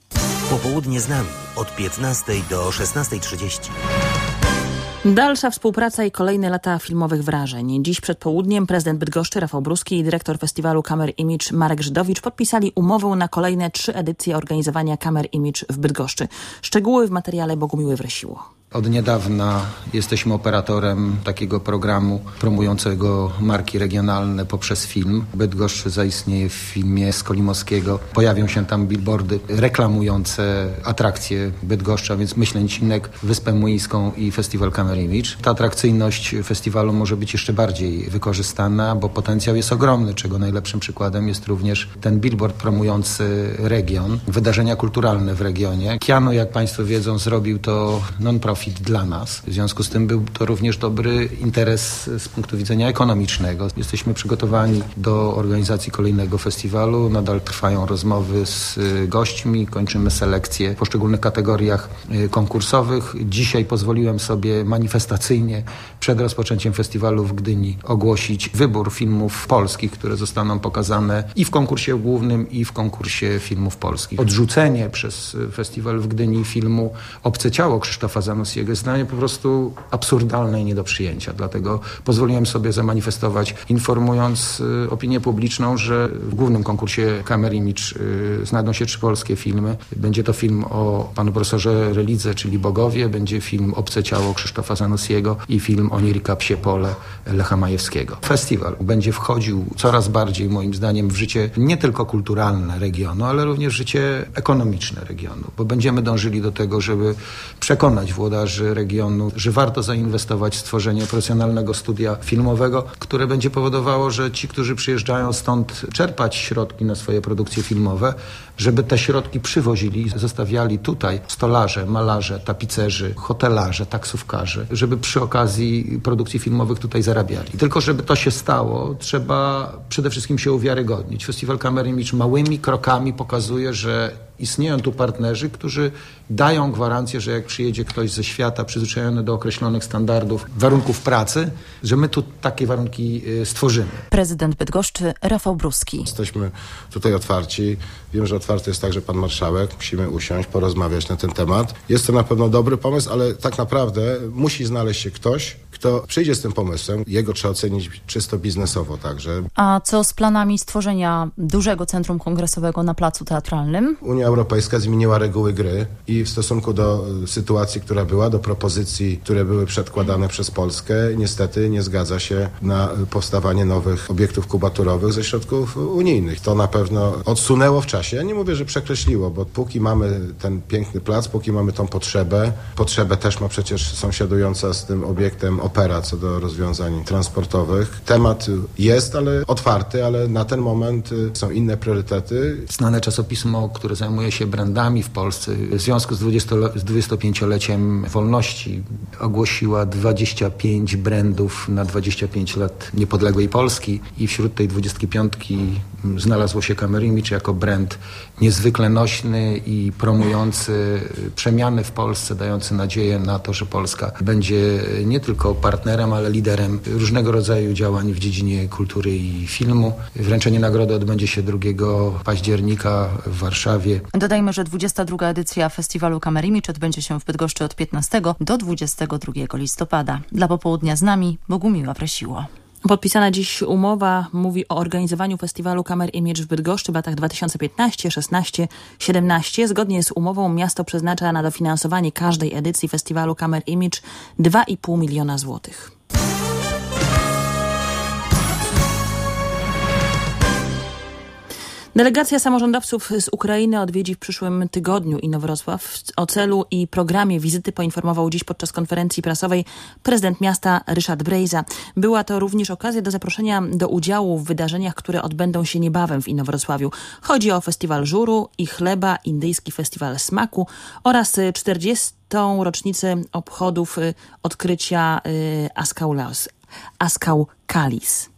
Speaker 11: Popołudnie z nami od piętnastej do szesnastej trzydzieści.
Speaker 12: Dalsza współpraca i kolejne lata filmowych wrażeń. Dziś przed południem prezydent Bydgoszczy Rafał Bruski i dyrektor festiwalu Kamer Image Marek Żydowicz podpisali umowę na kolejne trzy edycje organizowania Kamer Image w Bydgoszczy. Szczegóły w materiale Bogumiły Wresiło.
Speaker 3: Od niedawna jesteśmy operatorem takiego programu promującego marki regionalne poprzez film. Bydgoszcz zaistnieje w filmie Skolimowskiego. Pojawią się tam billboardy reklamujące atrakcje Bydgoszcza, więc Myślęcinek, Wyspę Młyńską i Festiwal Kamer Image. Ta atrakcyjność festiwalu może być jeszcze bardziej wykorzystana, bo potencjał jest ogromny, czego najlepszym przykładem jest również ten billboard promujący region, wydarzenia kulturalne w regionie. Kiano, jak Państwo wiedzą, zrobił to non-profit dla nas. W związku z tym był to również dobry interes z punktu widzenia ekonomicznego. Jesteśmy przygotowani do organizacji kolejnego festiwalu. Nadal trwają rozmowy z gośćmi, kończymy selekcję w poszczególnych kategoriach konkursowych. Dzisiaj pozwoliłem sobie manifestacyjnie przed rozpoczęciem festiwalu w Gdyni ogłosić wybór filmów polskich, które zostaną pokazane i w konkursie głównym, i w konkursie filmów polskich. Odrzucenie przez festiwal w Gdyni filmu Obce ciało Krzysztofa Zanussi jest dla mnie po prostu absurdalne i nie do przyjęcia. Dlatego pozwoliłem sobie zamanifestować, informując y, opinię publiczną, że w głównym konkursie Kamer Image y, znajdą się trzy polskie filmy. Będzie to film o panu profesorze Relidze, czyli Bogowie, będzie film Obce ciało Krzysztofa Zanussiego i film Onirika Psie Pole Lecha Majewskiego. Festiwal będzie wchodził coraz bardziej, moim zdaniem, w życie nie tylko kulturalne regionu, ale również życie ekonomiczne regionu, bo będziemy dążyli do tego, żeby przekonać włodarzy regionu, że warto zainwestować w stworzenie profesjonalnego studia filmowego, które będzie powodowało, że ci, którzy przyjeżdżają stąd czerpać środki na swoje produkcje filmowe, żeby te środki przywozili, zostawiali tutaj stolarze, malarze, tapicerzy, hotelarze, taksówkarze, żeby przy okazji produkcji filmowych tutaj zarabiali. Tylko żeby to się stało, trzeba przede wszystkim się uwiarygodnić. Festiwal Kamer Image małymi krokami pokazuje, że istnieją tu partnerzy, którzy dają gwarancję, że jak przyjedzie ktoś ze świata przyzwyczajony do określonych standardów, warunków pracy, że my tu takie warunki stworzymy.
Speaker 12: Prezydent Bydgoszczy Rafał Bruski.
Speaker 5: Jesteśmy tutaj otwarci. Wiem, że otwarty jest także pan marszałek. Musimy usiąść, porozmawiać na ten temat. Jest to na pewno dobry pomysł, ale tak naprawdę musi znaleźć się ktoś, kto przyjdzie z tym pomysłem. Jego trzeba ocenić czysto biznesowo także.
Speaker 12: A co z planami stworzenia dużego centrum kongresowego na placu teatralnym?
Speaker 5: Unia Europejska zmieniła reguły gry i w stosunku do sytuacji, która była, do propozycji, które były przedkładane przez Polskę, niestety nie zgadza się na powstawanie nowych obiektów kubaturowych ze środków unijnych. To na pewno odsunęło w czasie. Ja nie mówię, że przekreśliło, bo póki mamy ten piękny plac, póki mamy tą potrzebę, potrzebę też ma przecież sąsiadująca z tym obiektem Opera co do rozwiązań transportowych. Temat jest, ale otwarty, ale na ten moment są inne priorytety.
Speaker 3: Znane czasopismo, które zajmuje się brandami w Polsce, w związku z dwudziestopięcioleciem wolności ogłosiła dwadzieścia pięć brandów na dwadzieścia pięć lat niepodległej Polski i wśród tej dwudziestki piątki znalazło się Kamer Image jako brand niezwykle nośny i promujący przemiany w Polsce, dający nadzieję na to, że Polska będzie nie tylko partnerem, ale liderem różnego rodzaju działań w dziedzinie kultury i filmu. Wręczenie nagrody odbędzie się drugiego października w Warszawie.
Speaker 12: Dodajmy, że dwudziesta druga edycja festiwalu Kamer Image odbędzie się w Bydgoszczy od piętnastego do dwudziestego drugiego listopada. Dla Popołudnia z nami Bogumiła Wresiło. Podpisana dziś umowa mówi o organizowaniu festiwalu Kamer Image w Bydgoszczy w latach dwa tysiące piętnastym, szesnastym, siedemnastym. Zgodnie z umową miasto przeznacza na dofinansowanie każdej edycji festiwalu Kamer Image dwa i pół miliona złotych. Delegacja samorządowców z Ukrainy odwiedzi w przyszłym tygodniu Inowrocław. O celu i programie wizyty poinformował dziś podczas konferencji prasowej prezydent miasta Ryszard Brejza. Była to również okazja do zaproszenia do udziału w wydarzeniach, które odbędą się niebawem w Inowrocławiu. Chodzi o festiwal żuru i chleba, indyjski festiwal smaku oraz czterdziestą rocznicę obchodów odkrycia Askaulas, Askaukalis.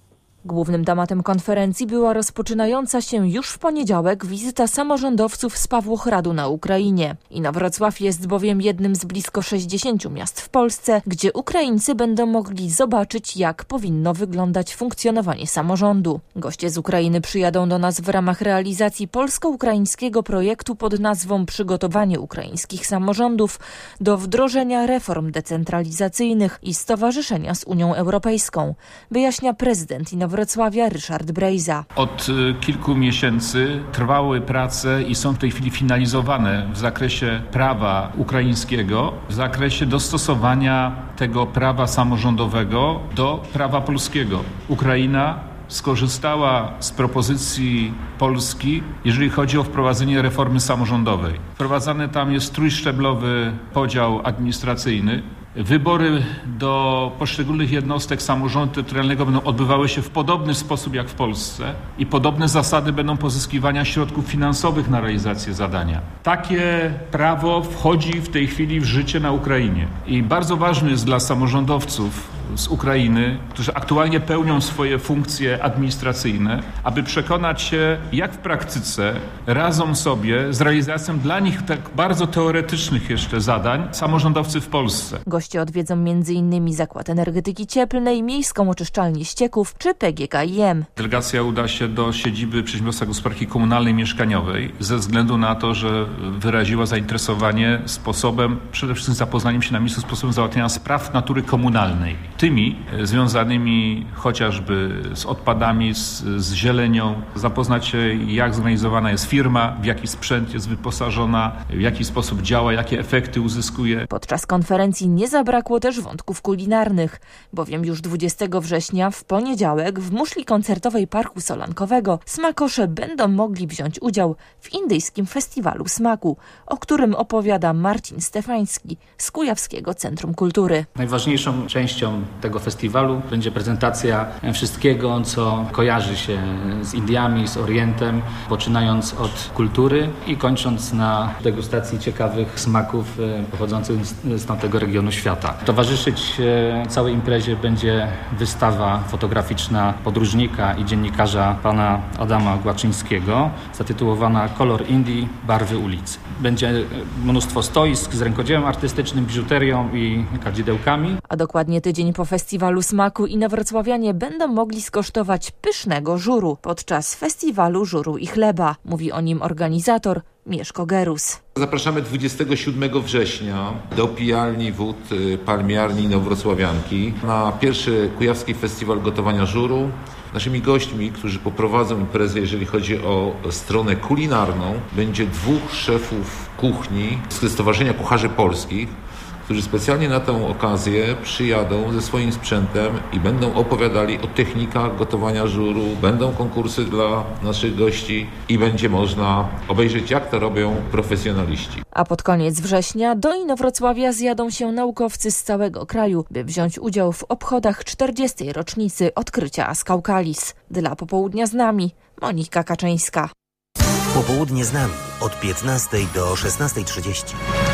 Speaker 7: Głównym tematem konferencji była rozpoczynająca się już w poniedziałek wizyta samorządowców z Pawłochradu na Ukrainie. Inowrocław jest bowiem jednym z blisko sześćdziesięciu miast w Polsce, gdzie Ukraińcy będą mogli zobaczyć, jak powinno wyglądać funkcjonowanie samorządu. Goście z Ukrainy przyjadą do nas w ramach realizacji polsko-ukraińskiego projektu pod nazwą Przygotowanie ukraińskich samorządów do wdrożenia reform decentralizacyjnych i stowarzyszenia z Unią Europejską, wyjaśnia prezydent Inowrocławia Ryszard Brejza.
Speaker 10: Od kilku miesięcy trwały prace i są w tej chwili finalizowane w zakresie prawa ukraińskiego, w zakresie dostosowania tego prawa samorządowego do prawa polskiego. Ukraina skorzystała z propozycji Polski, jeżeli chodzi o wprowadzenie reformy samorządowej. Wprowadzany tam jest trójszczeblowy podział administracyjny. Wybory do poszczególnych jednostek samorządu terytorialnego będą odbywały się w podobny sposób jak w Polsce i podobne zasady będą pozyskiwania środków finansowych na realizację zadania. Takie prawo wchodzi w tej chwili w życie na Ukrainie i bardzo ważne jest dla samorządowców z Ukrainy, którzy aktualnie pełnią swoje funkcje administracyjne, aby przekonać się, jak w praktyce radzą sobie z realizacją dla nich tak bardzo teoretycznych jeszcze zadań samorządowcy w Polsce.
Speaker 7: Goście odwiedzą między innymi Zakład Energetyki Cieplnej, Miejską Oczyszczalnię Ścieków czy P G K I M.
Speaker 10: Delegacja uda się do siedziby Przedsiębiorstwa Gospodarki Komunalnej i Mieszkaniowej ze względu na to, że wyraziła zainteresowanie sposobem, przede wszystkim zapoznaniem się na miejscu sposobem załatwiania spraw natury komunalnej. Tymi związanymi chociażby z odpadami, z, z zielenią, zapoznać się, jak zorganizowana jest firma, w jaki sprzęt jest wyposażona, w jaki sposób działa, jakie efekty uzyskuje.
Speaker 7: Podczas konferencji nie zabrakło też wątków kulinarnych, bowiem już dwudziestego września w poniedziałek w muszli koncertowej Parku Solankowego smakosze będą mogli wziąć udział w indyjskim festiwalu smaku, o którym opowiada Marcin Stefański z Kujawskiego Centrum Kultury.
Speaker 14: Najważniejszą częścią tego festiwalu będzie prezentacja wszystkiego, co kojarzy się z Indiami, z Orientem, poczynając od kultury i kończąc na degustacji ciekawych smaków pochodzących z tamtego regionu świata. Towarzyszyć całej imprezie będzie wystawa fotograficzna podróżnika i dziennikarza pana Adama Głaczyńskiego, zatytułowana Kolor Indii, barwy ulicy. Będzie mnóstwo stoisk z rękodziełem artystycznym, biżuterią i kadzidełkami.
Speaker 7: A dokładnie tydzień po festiwalu smaku inowrocławianie będą mogli skosztować pysznego żuru podczas festiwalu żuru i chleba. Mówi o nim organizator Mieszko Gerus.
Speaker 15: Zapraszamy dwudziestego siódmego września do pijalni wód Palmiarni Inowrocławianki na pierwszy Kujawski Festiwal Gotowania Żuru. Naszymi gośćmi, którzy poprowadzą imprezę, jeżeli chodzi o stronę kulinarną, będzie dwóch szefów kuchni z Stowarzyszenia Kucharzy Polskich, którzy specjalnie na tę okazję przyjadą ze swoim sprzętem i będą opowiadali o technikach gotowania żuru, będą konkursy dla naszych gości i będzie można obejrzeć, jak to robią profesjonaliści.
Speaker 7: A pod koniec września do Inowrocławia zjadą się naukowcy z całego kraju, by wziąć udział w obchodach czterdziestej rocznicy odkrycia Askaukalis. Dla Popołudnia z nami Monika Kaczyńska.
Speaker 11: Popołudnie z nami od piętnastej do szesnastej trzydzieści.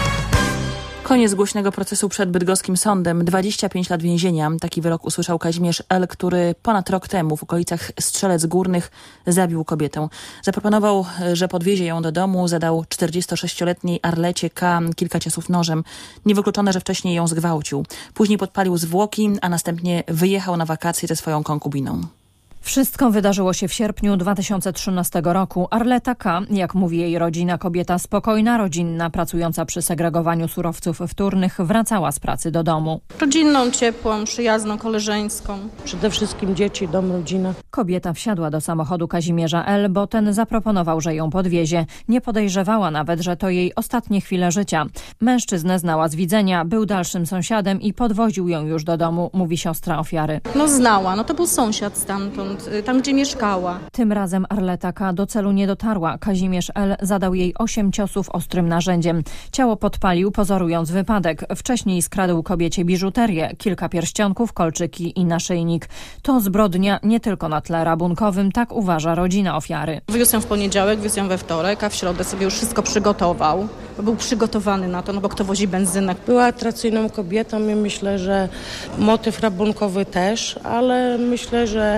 Speaker 12: Koniec głośnego procesu przed bydgoskim sądem. dwadzieścia pięć lat więzienia. Taki wyrok usłyszał Kazimierz L., który ponad rok temu w okolicach Strzelec Górnych zabił kobietę. Zaproponował, że podwiezie ją do domu, zadał czterdziestosześcioletniej Arlecie K. kilka ciosów nożem. Niewykluczone, że wcześniej ją zgwałcił. Później podpalił zwłoki, a następnie wyjechał na wakacje ze swoją konkubiną.
Speaker 18: Wszystko wydarzyło się w sierpniu dwa tysiące trzynastego roku. Arleta K., jak mówi jej rodzina, kobieta spokojna, rodzinna, pracująca przy segregowaniu surowców wtórnych, wracała z pracy do domu.
Speaker 16: Rodzinną, ciepłą, przyjazną, koleżeńską.
Speaker 26: Przede wszystkim dzieci, dom, rodzina.
Speaker 18: Kobieta wsiadła do samochodu Kazimierza L., bo ten zaproponował, że ją podwiezie. Nie podejrzewała nawet, że to jej ostatnie chwile życia. Mężczyznę znała z widzenia, był dalszym sąsiadem i podwoził ją już do domu, mówi siostra ofiary.
Speaker 16: No znała, no to był sąsiad stamtąd. Tam, gdzie mieszkała.
Speaker 18: Tym razem Arleta K. do celu nie dotarła. Kazimierz L. zadał jej osiem ciosów ostrym narzędziem. Ciało podpalił, pozorując wypadek. Wcześniej skradł kobiecie biżuterię, kilka pierścionków, kolczyki i naszyjnik. To zbrodnia nie tylko na tle rabunkowym, tak uważa rodzina ofiary.
Speaker 16: Wiózł ją w poniedziałek, wiózł ją we wtorek, a w środę sobie już wszystko przygotował. Był przygotowany na to, no bo kto wozi benzynę.
Speaker 26: Była atrakcyjną kobietą i myślę, że motyw rabunkowy też, ale myślę, że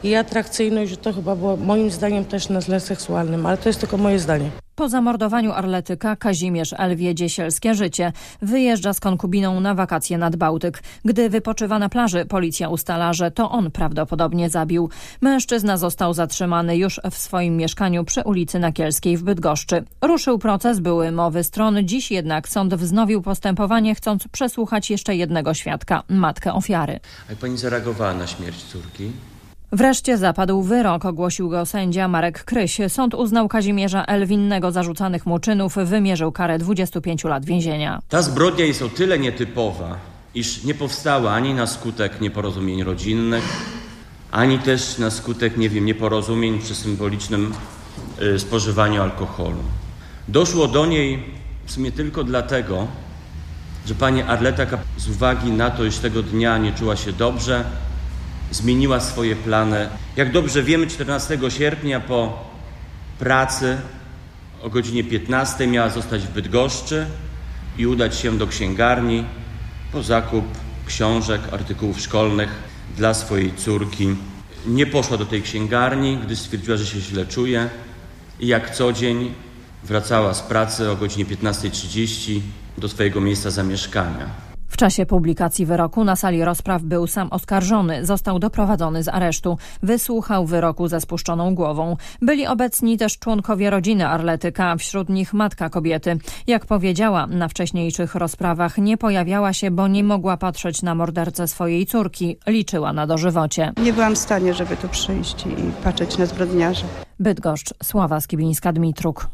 Speaker 26: i atrakcyjność, że to chyba było moim zdaniem też na tle seksualnym, ale to jest tylko moje zdanie.
Speaker 18: Po zamordowaniu Arletyka Kazimierz L. wiedzie sielskie życie. Wyjeżdża z konkubiną na wakacje nad Bałtyk. Gdy wypoczywa na plaży, policja ustala, że to on prawdopodobnie zabił. Mężczyzna został zatrzymany już w swoim mieszkaniu przy ulicy Nakielskiej w Bydgoszczy. Ruszył proces, były mowy stron. Dziś jednak sąd wznowił postępowanie, chcąc przesłuchać jeszcze jednego świadka, matkę ofiary.
Speaker 1: Jak pani zareagowała na śmierć córki?
Speaker 18: Wreszcie zapadł wyrok, ogłosił go sędzia Marek Kryś. Sąd uznał Kazimierza L. winnego zarzucanych mu czynów, wymierzył karę dwudziestu pięciu lat więzienia.
Speaker 1: Ta zbrodnia jest o tyle nietypowa, iż nie powstała ani na skutek nieporozumień rodzinnych, ani też na skutek, nie wiem, nieporozumień przy symbolicznym y, spożywaniu alkoholu. Doszło do niej w sumie tylko dlatego, że pani Arleta z uwagi na to, iż tego dnia nie czuła się dobrze, zmieniła swoje plany. Jak dobrze wiemy, czternastego sierpnia po pracy o godzinie piętnastej miała zostać w Bydgoszczy i udać się do księgarni po zakup książek, artykułów szkolnych dla swojej córki. Nie poszła do tej księgarni, gdyż stwierdziła, że się źle czuje i jak co dzień wracała z pracy o godzinie piętnastej trzydzieści do swojego miejsca zamieszkania.
Speaker 18: W czasie publikacji wyroku na sali rozpraw był sam oskarżony. Został doprowadzony z aresztu. Wysłuchał wyroku ze spuszczoną głową. Byli obecni też członkowie rodziny Arletyka, wśród nich matka kobiety. Jak powiedziała, na wcześniejszych rozprawach nie pojawiała się, bo nie mogła patrzeć na mordercę swojej córki. Liczyła na dożywocie.
Speaker 13: Nie byłam w stanie, żeby tu przyjść i patrzeć na zbrodniarzy.
Speaker 18: Bydgoszcz, Sława Skibińska-Dmitruk.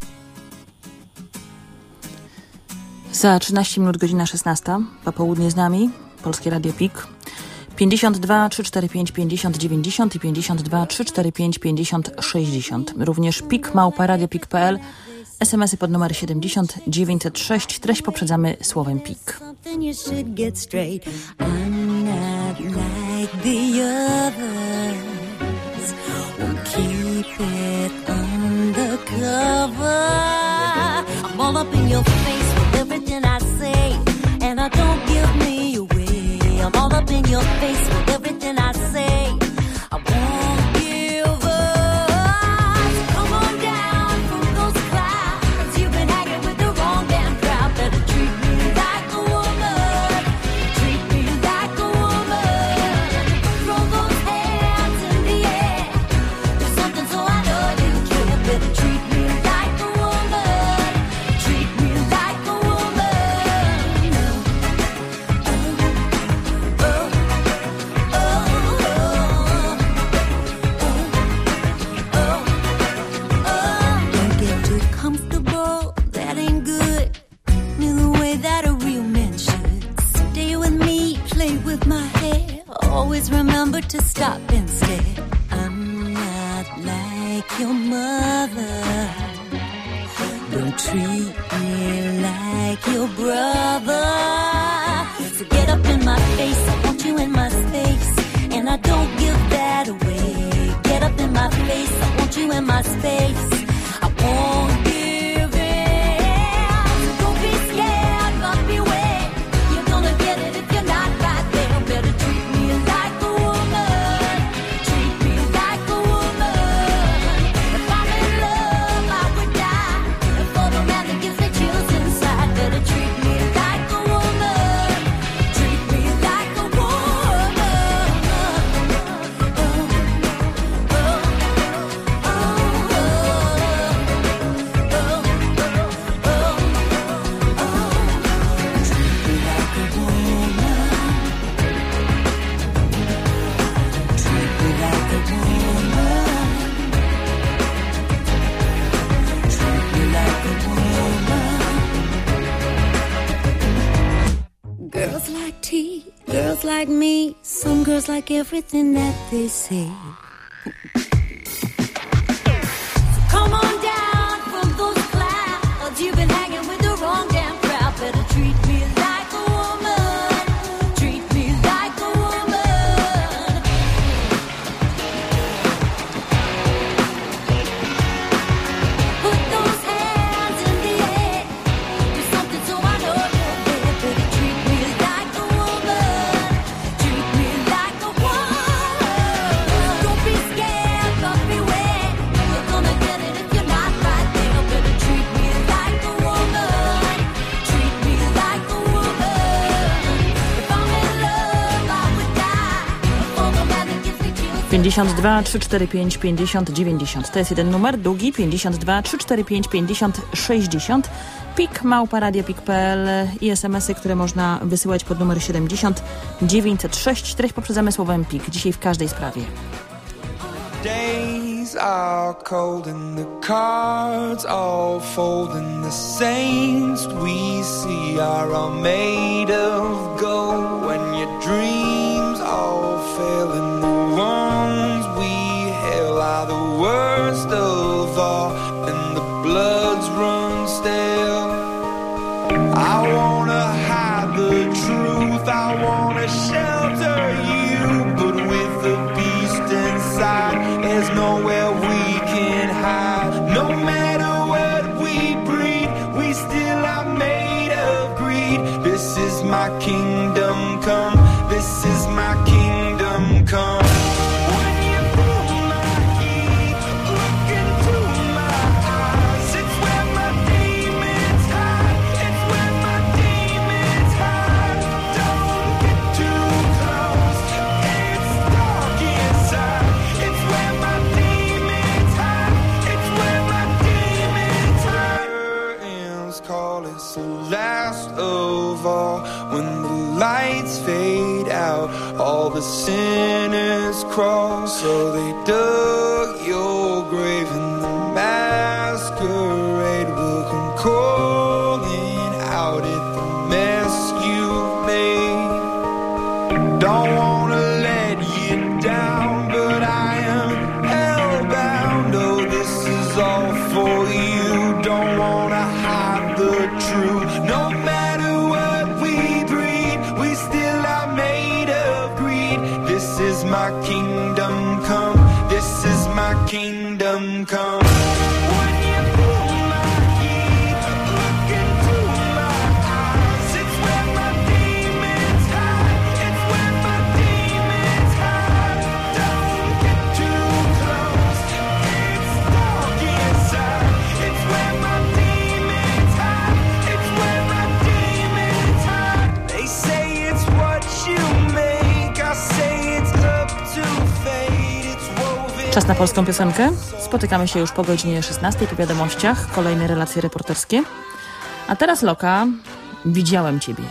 Speaker 12: Za trzynaście minut godzina szesnasta. Popołudnie z nami. Polskie Radio Pik. pięćdziesiąt dwa trzysta czterdzieści pięć pięćdziesiąt dziewięćdziesiąt i pięćdziesiąt dwa trzysta czterdzieści pięć pięćdziesiąt sześćdziesiąt. Również pik małpa radiopik kropka p l. es em esy pod numer siedemdziesiąt dziewięćset sześć. Treść poprzedzamy słowem pik.
Speaker 6: All up in your face with everything I say, and I don't give me away. I'm all up in your face with everything I say. I won't give up. Come on down from those clouds. You've been hanging with the wrong damn crowd. Better treat me like a woman. Treat me like a woman. Throw those hands in the air. Do something so I know you care. Better treat me like a woman. Treat me like a woman. Oh, oh, oh, oh, oh. Don't get too comfortable, that ain't good. In the way that a real man should. Stay with me, play with my hair. Always remember to stop and stare. I'm not like your mother. Don't treat me like your brother. So get up in my face, I want you in my space. And I don't give that away. Get up in my face, I want you in my space. I won't give in. So don't be scared, not be weak. You're gonna get it if you're not right there. Better treat me like a woman. Treat me like a woman. If I'm in love, I would die. And for the man that gives me chills inside, better treat me like a woman. Treat me like a woman. Oh, oh, oh, oh, oh, oh. Treat me like a woman. Treat me like a woman. Treat me like a woman. Girls like tea, girls like me. Some girls like everything that they say. So come on down from those clouds. You've been hanging with the wrong damn crowd. Better treat me like a woman. Treat me like a woman. Put those hands in the air. Do something so I know you're there. Better treat me like a woman. Treat me like a woman. Don't be scared.
Speaker 12: pięćdziesiąt dwa trzysta czterdzieści pięć pięćdziesiąt dziewięćdziesiąt. To jest jeden numer, długi pięćdziesiąt dwa trzysta czterdzieści pięć pięćdziesiąt sześćdziesiąt. Pik, małpa radio pik kropka p l i es em esy, które można wysyłać pod numer siedemdziesiąt dziewięćset sześć. Treść poprzedzamy słowem pik. Dzisiaj w każdej sprawie.
Speaker 2: Days are cold and the cards all fold and the saints we see are all made of gold. When your dreams all fail and the ones we hail are the worst of all and the bloods run stale. I wanna hide the truth, I wanna shelter you, but with the beast inside there's nowhere we can hide. No matter what we breed, we still are made of greed. This is my kingdom come, this is my kingdom come. Lights fade out, all the sinners crawl. So they dug your grave and the masquerade will come calling out at the mess you've made. Don't wanna let you down, but I am hellbound. Oh, this is all for you. Don't wanna hide the truth. No matter what we breed, we still are made of greed. This is my kingdom come, this is my kingdom come.
Speaker 12: Czas na polską piosenkę. Spotykamy się już po godzinie szesnastej po wiadomościach. Kolejne relacje reporterskie. A teraz Loka. Widziałem Ciebie.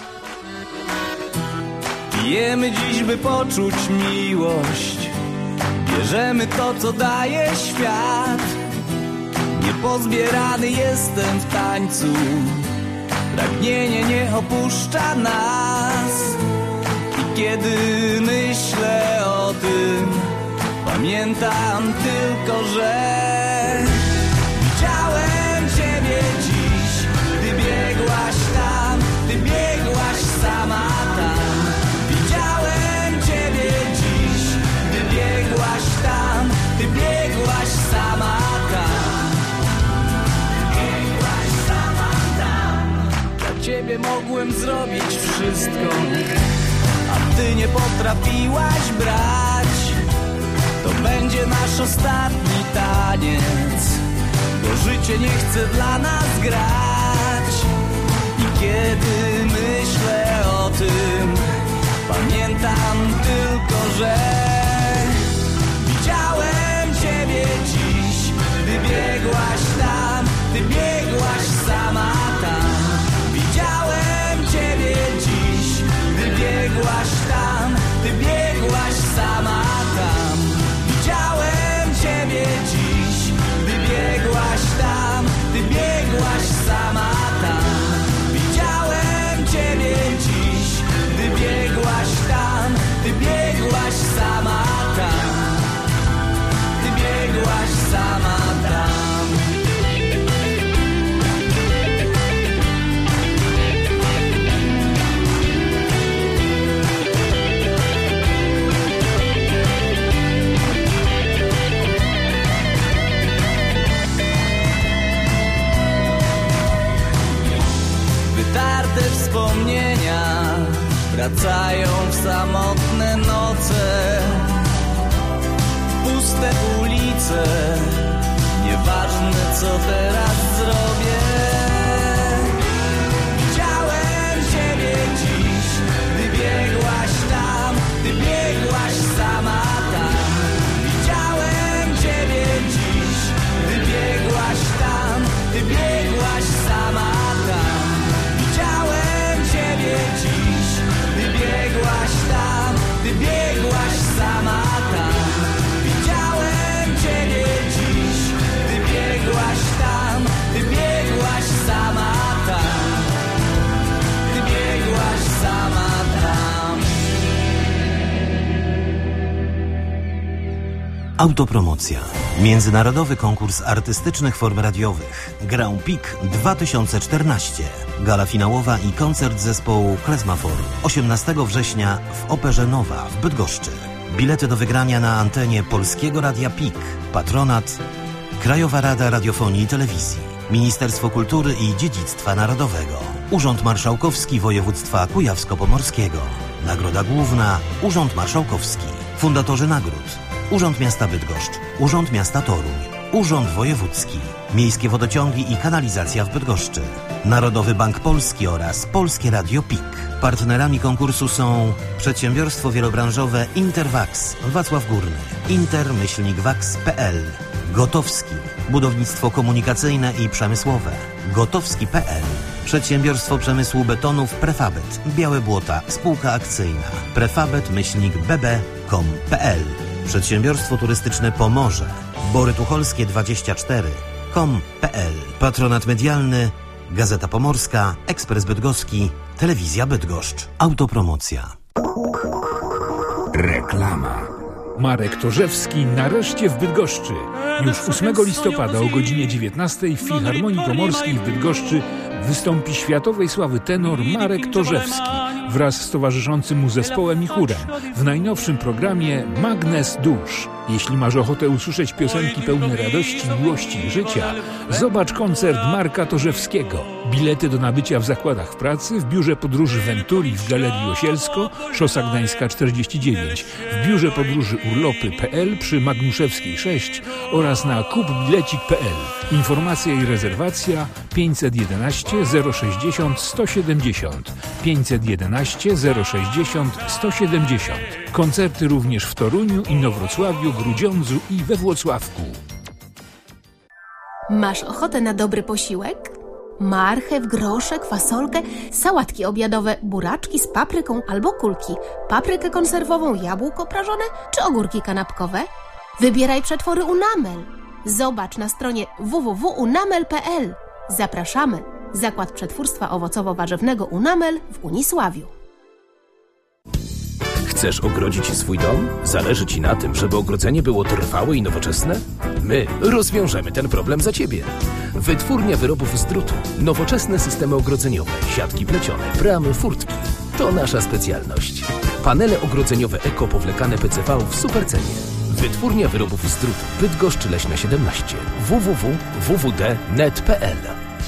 Speaker 2: Pijemy dziś, by poczuć miłość. Bierzemy to, co daje świat. Niepozbierany jestem w tańcu. Pragnienie nie opuszcza nas. I kiedy myślę o tym, pamiętam tylko, że widziałem Ciebie dziś, gdy biegłaś tam, gdy biegłaś sama tam. Widziałem Ciebie dziś, gdy biegłaś tam, gdy biegłaś sama tam. Biegłaś sama tam. Dla Ciebie mogłem zrobić wszystko, a Ty nie potrafiłaś brać. To będzie nasz ostatni taniec, bo życie nie chce dla nas grać. I kiedy myślę o tym, pamiętam tylko, że widziałem Ciebie dziś, gdy biegłaś tam, gdy biegłaś sama tam. Widziałem Ciebie dziś, gdy biegłaś tam, gdy biegłaś sama tam. Widziałem Ciebie dziś, gdy biegłaś tam, gdy biegłaś sama tam. Widziałem Ciebie dziś, gdy biegłaś tam, gdy biegłaś sama tam. Gdy biegłaś sama tam. Wytarte wspomnienia wracają w samotne noce, puste ulice, nieważne co teraz zrobię. Widziałem Ciebie dziś, gdy biegłaś tam, gdy biegłaś sama tam.
Speaker 11: Autopromocja. Międzynarodowy konkurs artystycznych form radiowych. Grand Prix dwa tysiące czternaście. Gala finałowa i koncert zespołu Klezmafor. osiemnastego września w Operze Nowa w Bydgoszczy. Bilety do wygrania na antenie Polskiego Radia P I K. Patronat Krajowa Rada Radiofonii i Telewizji. Ministerstwo Kultury i Dziedzictwa Narodowego. Urząd Marszałkowski Województwa Kujawsko-Pomorskiego. Nagroda główna Urząd Marszałkowski. Fundatorzy nagród: Urząd Miasta Bydgoszcz, Urząd Miasta Toruń, Urząd Wojewódzki, Miejskie Wodociągi i Kanalizacja w Bydgoszczy, Narodowy Bank Polski oraz Polskie Radio P I K. Partnerami konkursu są Przedsiębiorstwo Wielobranżowe Interwax, Wacław Górny, inter-wax kropka p l, Gotowski, Budownictwo Komunikacyjne i Przemysłowe, gotowski kropka p l, Przedsiębiorstwo Przemysłu Betonów Prefabet, Białe Błota, Spółka Akcyjna, prefabet-bb kropka com kropka p l, Przedsiębiorstwo Turystyczne Pomorze, Bory Tucholskie dwadzieścia cztery kropka com kropka p l, Patronat Medialny, Gazeta Pomorska, Ekspres Bydgoski, Telewizja Bydgoszcz. Autopromocja.
Speaker 4: Reklama. Marek Torzewski nareszcie w Bydgoszczy. Już ósmego listopada o godzinie dziewiętnastej w Filharmonii Pomorskiej w Bydgoszczy wystąpi światowej sławy tenor Marek Torzewski wraz z towarzyszącym mu zespołem i chórem w najnowszym programie Magnes Dusz. Jeśli masz ochotę usłyszeć piosenki pełne radości, miłości i życia, zobacz koncert Marka Torzewskiego. Bilety do nabycia w zakładach pracy, w biurze podróży Venturi w Galerii Osielsko, Szosa Gdańska czterdzieści dziewięć, w biurze podróży urlopy kropka p l przy Magnuszewskiej sześć oraz na kupbilecik kropka p l. Informacja i rezerwacja pięćset jedenaście zero sześćdziesiąt sto siedemdziesiąt, pięćset jedenaście zero sześćdziesiąt sto siedemdziesiąt. Koncerty również w Toruniu, Inowrocławiu, Grudziądzu i we Włocławku.
Speaker 17: Masz ochotę na dobry posiłek? Marchew, groszek, fasolkę, sałatki obiadowe, buraczki z papryką albo kulki, paprykę konserwową, jabłko prażone czy ogórki kanapkowe? Wybieraj przetwory Unamel. Zobacz na stronie w w w kropka unamel kropka p l. Zapraszamy. Zakład Przetwórstwa Owocowo-Warzywnego Unamel w Unisławiu.
Speaker 19: Chcesz ogrodzić swój dom? Zależy Ci na tym, żeby ogrodzenie było trwałe i nowoczesne? My rozwiążemy ten problem za Ciebie. Wytwórnia wyrobów z drutu. Nowoczesne systemy ogrodzeniowe, siatki plecione, bramy, furtki. To nasza specjalność. Panele ogrodzeniowe Eko powlekane P C V w supercenie. Wytwórnia wyrobów z drutu. Bydgoszcz Leśna siedemnaście. w w w kropka w w d kropka net kropka p l.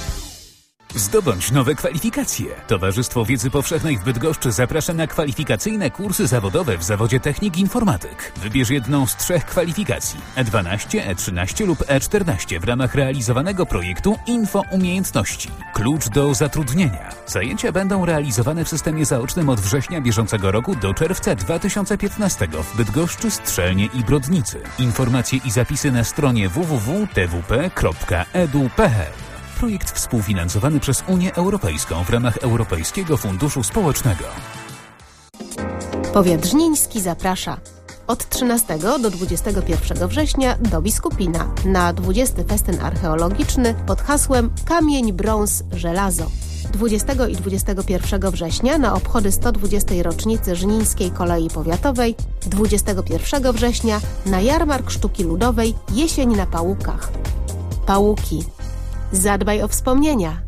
Speaker 20: Zdobądź nowe kwalifikacje. Towarzystwo Wiedzy Powszechnej w Bydgoszczy zaprasza na kwalifikacyjne kursy zawodowe w zawodzie technik informatyk. Wybierz jedną z trzech kwalifikacji: E dwanaście, E trzynaście lub E czternaście w ramach realizowanego projektu Info Umiejętności. Klucz do zatrudnienia. Zajęcia będą realizowane w systemie zaocznym od września bieżącego roku do czerwca dwa tysiące piętnastego w Bydgoszczy, Strzelnie i Brodnicy. Informacje i zapisy na stronie w w w kropka t w p kropka e d u kropka p l. Projekt współfinansowany przez Unię Europejską w ramach Europejskiego Funduszu Społecznego.
Speaker 17: Powiat żniński zaprasza. Od trzynastego do dwudziestego pierwszego września do Biskupina na dwudziesty festyn archeologiczny pod hasłem Kamień, brąz, żelazo. dwudziestego i dwudziestego pierwszego września na obchody sto dwudziestej rocznicy Żnińskiej Kolei Powiatowej, dwudziestego pierwszego września na jarmark sztuki ludowej Jesień na Pałukach. Pałuki. Zadbaj o wspomnienia.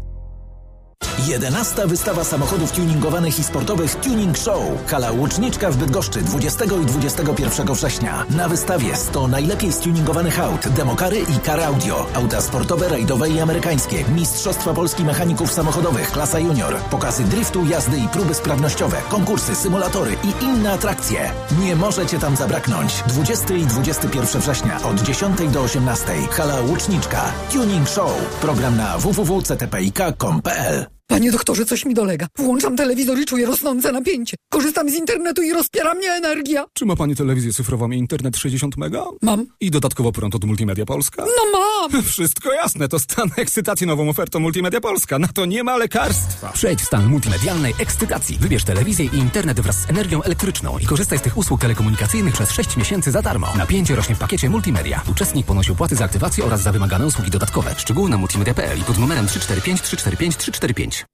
Speaker 21: jedenasta wystawa samochodów tuningowanych i sportowych Tuning Show. Hala Łuczniczka w Bydgoszczy dwudziestego i dwudziestego pierwszego września. Na wystawie sto najlepiej stuningowanych aut, demokary i kar audio. Auta sportowe, rajdowe i amerykańskie. Mistrzostwa Polski mechaników samochodowych, klasa junior. Pokazy driftu, jazdy i próby sprawnościowe. Konkursy, symulatory i inne atrakcje. Nie możecie tam zabraknąć. dwudziestego i dwudziestego pierwszego września od dziesiątej do osiemnastej. Hala Łuczniczka. Tuning Show. Program na w w w kropka c t p i k kropka com kropka p l.
Speaker 22: Panie doktorze, coś mi dolega. Włączam telewizor i czuję rosnące napięcie. Korzystam z internetu i rozpiera mnie energia.
Speaker 27: Czy ma pani telewizję cyfrową i internet sześćdziesiąt mega?
Speaker 22: Mam.
Speaker 27: I dodatkowo prąd od Multimedia Polska?
Speaker 22: No mam!
Speaker 27: Wszystko jasne, to stan ekscytacji nową ofertą Multimedia Polska. Na to nie ma lekarstwa.
Speaker 28: Przejdź w stan multimedialnej ekscytacji. Wybierz telewizję i internet wraz z energią elektryczną i korzystaj z tych usług telekomunikacyjnych przez sześć miesięcy za darmo. Napięcie rośnie w pakiecie Multimedia. Uczestnik ponosi opłaty za aktywację oraz za wymagane usługi dodatkowe. Szczegóły na multimedia kropka p l i pod numerem trzy cztery pięć trzy cztery pięć trzy cztery pięć.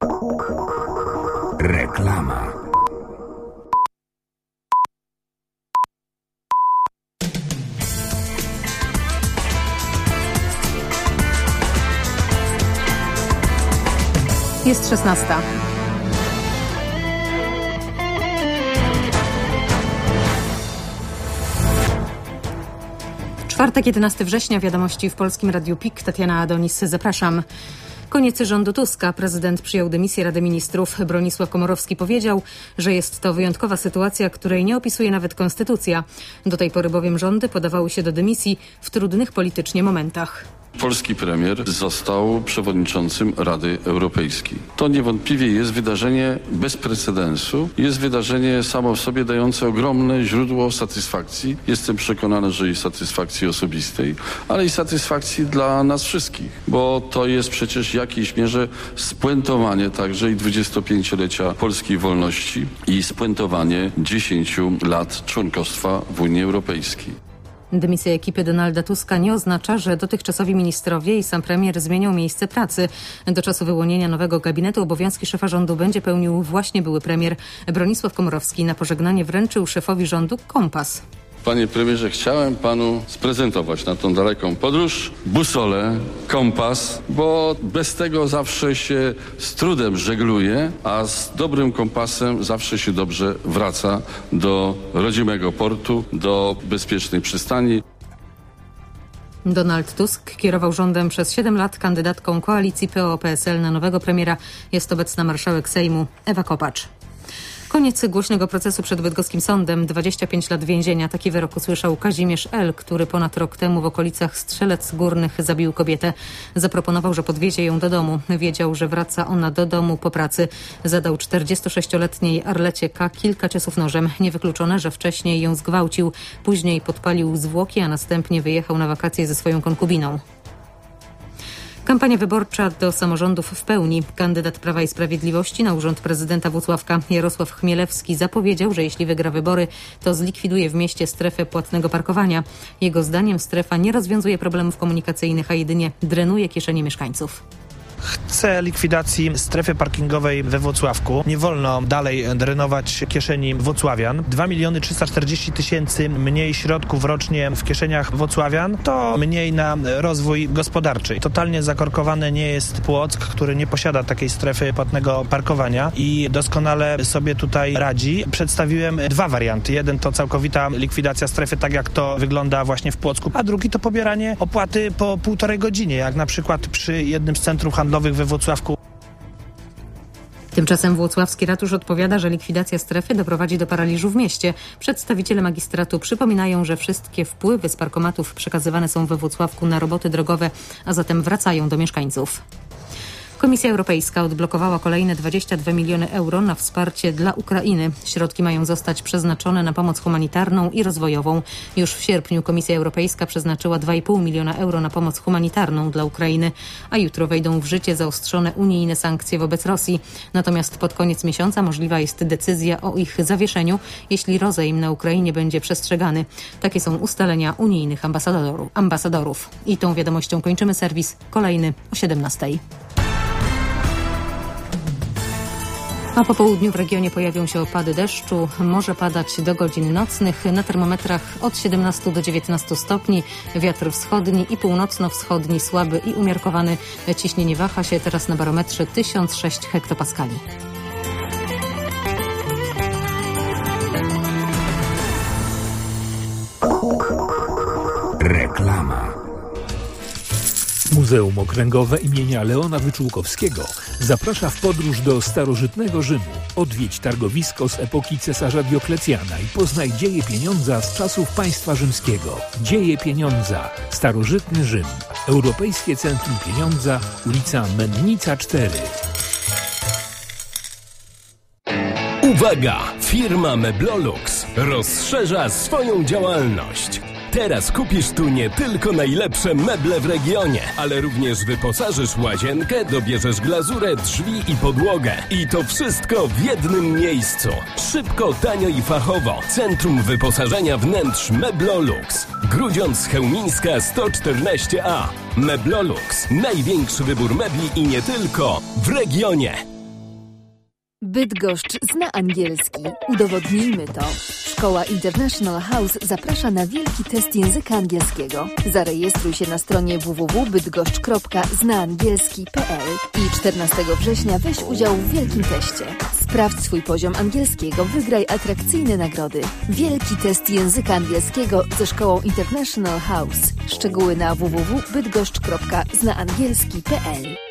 Speaker 4: Reklama.
Speaker 3: Jest szesnasta. Czwartek, jedenastego września, wiadomości w Polskim Radiu P I K. Tatiana Adonis, zapraszam. Koniec rządu Tuska. Prezydent przyjął dymisję Rady Ministrów. Bronisław Komorowski powiedział, że jest to wyjątkowa sytuacja, której nie opisuje nawet konstytucja. Do tej pory bowiem rządy podawały się do dymisji w trudnych politycznie momentach.
Speaker 5: Polski premier został przewodniczącym Rady Europejskiej. To niewątpliwie jest wydarzenie bez precedensu. Jest wydarzenie samo w sobie dające ogromne źródło satysfakcji. Jestem przekonany, że i satysfakcji osobistej, ale i satysfakcji dla nas wszystkich, bo to jest przecież w jakiejś mierze spuentowanie także i dwudziestopięciolecia polskiej wolności i spuentowanie dziesięciu lat członkostwa w Unii Europejskiej.
Speaker 3: Dymisja ekipy Donalda Tuska nie oznacza, że dotychczasowi ministrowie i sam premier zmienią miejsce pracy. Do czasu wyłonienia nowego gabinetu obowiązki szefa rządu będzie pełnił właśnie były premier. Bronisław Komorowski na pożegnanie wręczył szefowi rządu kompas.
Speaker 5: Panie premierze, chciałem panu sprezentować na tą daleką podróż busolę, kompas, bo bez tego zawsze się z trudem żegluje, a z dobrym kompasem zawsze się dobrze wraca do rodzimego portu, do bezpiecznej przystani.
Speaker 3: Donald Tusk kierował rządem przez siedem lat. Kandydatką koalicji P O P S L na nowego premiera jest obecna marszałek Sejmu Ewa Kopacz. Koniec głośnego procesu przed bydgoskim sądem. dwadzieścia pięć lat więzienia. Taki wyrok usłyszał Kazimierz L., który ponad rok temu w okolicach Strzelec Górnych zabił kobietę. Zaproponował, że podwiezie ją do domu. Wiedział, że wraca ona do domu po pracy. Zadał czterdziestosześcioletniej Arlecie K. kilka ciosów nożem. Niewykluczone, że wcześniej ją zgwałcił. Później podpalił zwłoki, a następnie wyjechał na wakacje ze swoją konkubiną. Kampania wyborcza do samorządów w pełni. Kandydat Prawa i Sprawiedliwości na urząd prezydenta Włocławka Jarosław Chmielewski zapowiedział, że jeśli wygra wybory, to zlikwiduje w mieście strefę płatnego parkowania. Jego zdaniem strefa nie rozwiązuje problemów komunikacyjnych, a jedynie drenuje kieszenie mieszkańców.
Speaker 8: Chcę likwidacji strefy parkingowej we Włocławku. Nie wolno dalej drenować kieszeni włocławian. dwa miliony trzysta czterdzieści tysięcy mniej środków rocznie w kieszeniach włocławian to mniej na rozwój gospodarczy. Totalnie zakorkowany nie jest Płock, który nie posiada takiej strefy płatnego parkowania i doskonale sobie tutaj radzi. Przedstawiłem dwa warianty. Jeden to całkowita likwidacja strefy, tak jak to wygląda właśnie w Płocku, a drugi to pobieranie opłaty po półtorej godzinie, jak na przykład przy jednym z centrów handlowych we Włocławku.
Speaker 3: Tymczasem włocławski ratusz odpowiada, że likwidacja strefy doprowadzi do paraliżu w mieście. Przedstawiciele magistratu przypominają, że wszystkie wpływy z parkomatów przekazywane są we Włocławku na roboty drogowe, a zatem wracają do mieszkańców. Komisja Europejska odblokowała kolejne dwadzieścia dwa miliony euro na wsparcie dla Ukrainy. Środki mają zostać przeznaczone na pomoc humanitarną i rozwojową. Już w sierpniu Komisja Europejska przeznaczyła dwa i pół miliona euro na pomoc humanitarną dla Ukrainy, a jutro wejdą w życie zaostrzone unijne sankcje wobec Rosji. Natomiast pod koniec miesiąca możliwa jest decyzja o ich zawieszeniu, jeśli rozejm na Ukrainie będzie przestrzegany. Takie są ustalenia unijnych ambasadorów. ambasadorów. I tą wiadomością kończymy serwis. Kolejny o siedemnastej. A po południu w regionie pojawią się opady deszczu. Może padać do godzin nocnych. Na termometrach od siedemnastu do dziewiętnastu stopni. Wiatr wschodni i północno-wschodni słaby i umiarkowany. Ciśnienie waha się teraz na barometrze tysiąc sześć hektopaskali.
Speaker 4: Reklama. Muzeum Okręgowe imienia Leona Wyczółkowskiego zaprasza w podróż do starożytnego Rzymu. Odwiedź targowisko z epoki cesarza Dioklecjana i poznaj dzieje pieniądza z czasów państwa rzymskiego. Dzieje pieniądza. Starożytny Rzym. Europejskie Centrum Pieniądza, ulica Mennica cztery.
Speaker 19: Uwaga! Firma Meblolux rozszerza swoją działalność. Teraz kupisz tu nie tylko najlepsze meble w regionie, ale również wyposażysz łazienkę, dobierzesz glazurę, drzwi i podłogę. I to wszystko w jednym miejscu. Szybko, tanio i fachowo. Centrum Wyposażenia Wnętrz Meblolux. Grudziądz Chełmińska sto czternaście A. Meblolux. Największy wybór mebli i nie tylko w regionie.
Speaker 7: Bydgoszcz zna angielski. Udowodnijmy to. Szkoła International House zaprasza na wielki test języka angielskiego. Zarejestruj się na stronie w w w kropka bydgoszcz kropka znaangielski kropka p l i czternastego września weź udział w wielkim teście. Sprawdź swój poziom angielskiego, wygraj atrakcyjne nagrody. Wielki test języka angielskiego ze Szkołą International House. Szczegóły na w w w kropka bydgoszcz kropka znaangielski kropka p l.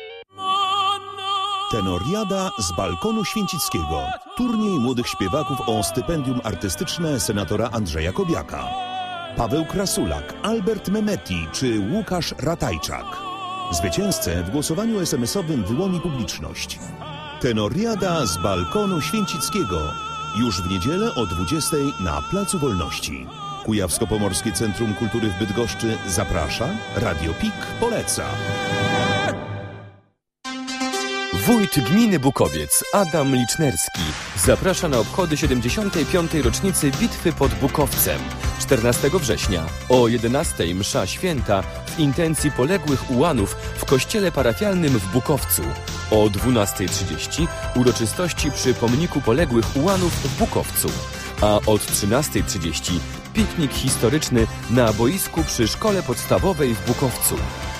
Speaker 9: Tenoriada z balkonu święcickiego. Turniej młodych śpiewaków o stypendium artystyczne senatora Andrzeja Kobiaka. Paweł Krasulak, Albert Memeti czy Łukasz Ratajczak. Zwycięzcę w głosowaniu es em esowym wyłoni publiczność. Tenoriada z balkonu święcickiego. Już w niedzielę o dwudziestej na Placu Wolności. Kujawsko-Pomorskie Centrum Kultury w Bydgoszczy zaprasza. Radio P I K poleca.
Speaker 10: Wójt gminy Bukowiec Adam Licznerski zaprasza na obchody siedemdziesiątej piątej rocznicy bitwy pod Bukowcem. czternastego września o jedenastej msza święta w intencji poległych ułanów w kościele parafialnym w Bukowcu. O dwunastej trzydzieści uroczystości przy pomniku poległych ułanów w Bukowcu. A od trzynastej trzydzieści piknik historyczny na boisku przy szkole podstawowej w Bukowcu.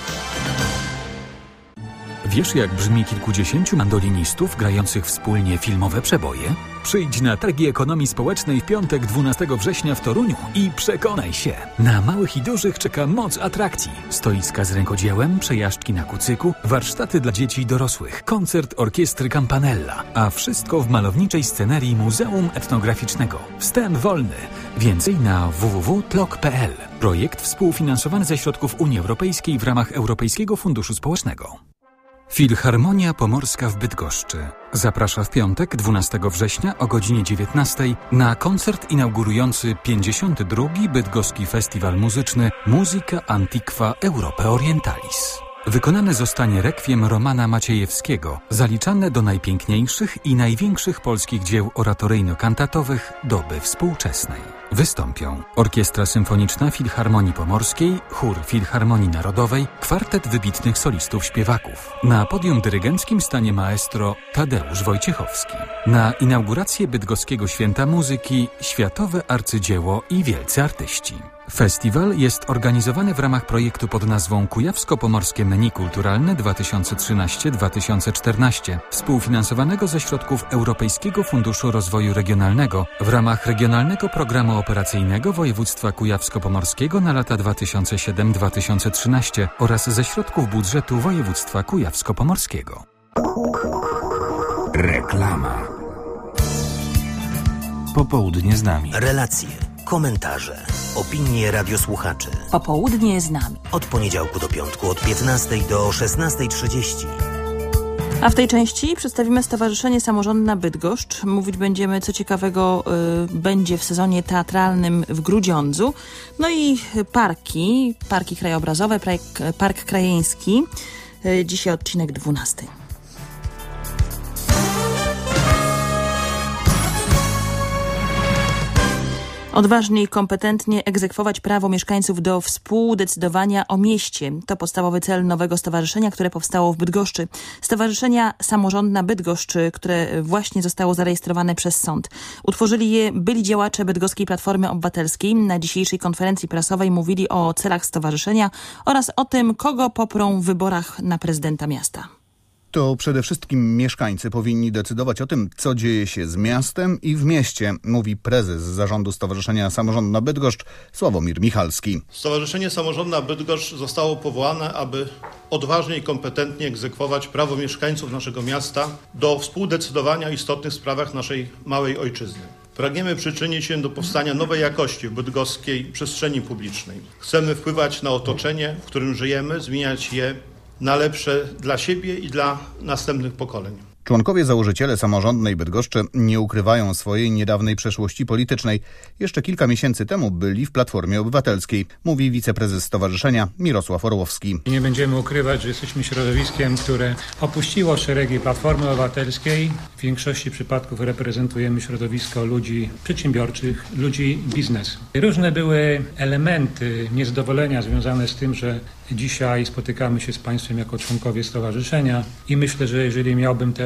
Speaker 20: Wiesz, jak brzmi kilkudziesięciu mandolinistów grających wspólnie filmowe przeboje? Przyjdź na targi ekonomii społecznej w piątek dwunastego września w Toruniu i przekonaj się. Na małych i dużych czeka moc atrakcji. Stoiska z rękodziełem, przejażdżki na kucyku, warsztaty dla dzieci i dorosłych, koncert orkiestry Campanella, a wszystko w malowniczej scenerii Muzeum Etnograficznego. Wstęp wolny. Więcej na w w w kropka tlok kropka p l. Projekt współfinansowany ze środków Unii Europejskiej w ramach Europejskiego Funduszu Społecznego. Filharmonia Pomorska w Bydgoszczy zaprasza w piątek dwunastego września o godzinie dziewiętnastej na koncert inaugurujący pięćdziesiąty drugi Bydgoski Festiwal Muzyczny Musica Antiqua Europae Orientalis. Wykonane zostanie rekwiem Romana Maciejewskiego, zaliczane do najpiękniejszych i największych polskich dzieł oratoryjno-kantatowych doby współczesnej. Wystąpią Orkiestra Symfoniczna Filharmonii Pomorskiej, Chór Filharmonii Narodowej, kwartet wybitnych solistów śpiewaków. Na podium dyrygenckim stanie maestro Tadeusz Wojciechowski. Na inaugurację Bydgoskiego Święta Muzyki światowe arcydzieło i wielcy artyści. Festiwal jest organizowany w ramach projektu pod nazwą Kujawsko-Pomorskie Menu Kulturalne dwa tysiące trzynaście do dwa tysiące czternaście, współfinansowanego ze środków Europejskiego Funduszu Rozwoju Regionalnego w ramach Regionalnego Programu Operacyjnego Województwa Kujawsko-Pomorskiego na lata dwa tysiące siódmy do dwa tysiące trzynaście oraz ze środków budżetu Województwa Kujawsko-Pomorskiego.
Speaker 14: Reklama. Popołudnie z nami.
Speaker 11: Relacje, komentarze, opinie radiosłuchaczy.
Speaker 12: Popołudnie z nami.
Speaker 11: Od poniedziałku do piątku od piętnastej do szesnastej trzydzieści.
Speaker 12: A w tej części przedstawimy Stowarzyszenie Samorządna Bydgoszcz. Mówić będziemy, co ciekawego y, będzie w sezonie teatralnym w Grudziądzu. No i parki, parki krajobrazowe, park, park krajeński. Y, dzisiaj odcinek dwunasty. Odważnie i kompetentnie egzekwować prawo mieszkańców do współdecydowania o mieście. To podstawowy cel nowego stowarzyszenia, które powstało w Bydgoszczy. Stowarzyszenia Samorządna Bydgoszcz, które właśnie zostało zarejestrowane przez sąd. Utworzyli je byli działacze Bydgoskiej Platformy Obywatelskiej. Na dzisiejszej konferencji prasowej mówili o celach stowarzyszenia oraz o tym, kogo poprą w wyborach na prezydenta miasta.
Speaker 15: To przede wszystkim mieszkańcy powinni decydować o tym, co dzieje się z miastem i w mieście, mówi prezes Zarządu Stowarzyszenia Samorządna Bydgoszcz Sławomir Michalski.
Speaker 23: Stowarzyszenie Samorządna Bydgoszcz zostało powołane, aby odważnie i kompetentnie egzekwować prawo mieszkańców naszego miasta do współdecydowania o istotnych sprawach naszej małej ojczyzny. Pragniemy przyczynić się do powstania nowej jakości w bydgoskiej przestrzeni publicznej. Chcemy wpływać na otoczenie, w którym żyjemy, zmieniać je na lepsze dla siebie i dla następnych pokoleń.
Speaker 15: Członkowie założyciele Samorządnej Bydgoszczy nie ukrywają swojej niedawnej przeszłości politycznej. Jeszcze kilka miesięcy temu byli w Platformie Obywatelskiej, mówi wiceprezes stowarzyszenia Mirosław Orłowski.
Speaker 24: Nie będziemy ukrywać, że jesteśmy środowiskiem, które opuściło szeregi Platformy Obywatelskiej. W większości przypadków reprezentujemy środowisko ludzi przedsiębiorczych, ludzi biznesu. Różne były elementy niezadowolenia związane z tym, że dzisiaj spotykamy się z państwem jako członkowie stowarzyszenia i myślę, że jeżeli miałbym teraz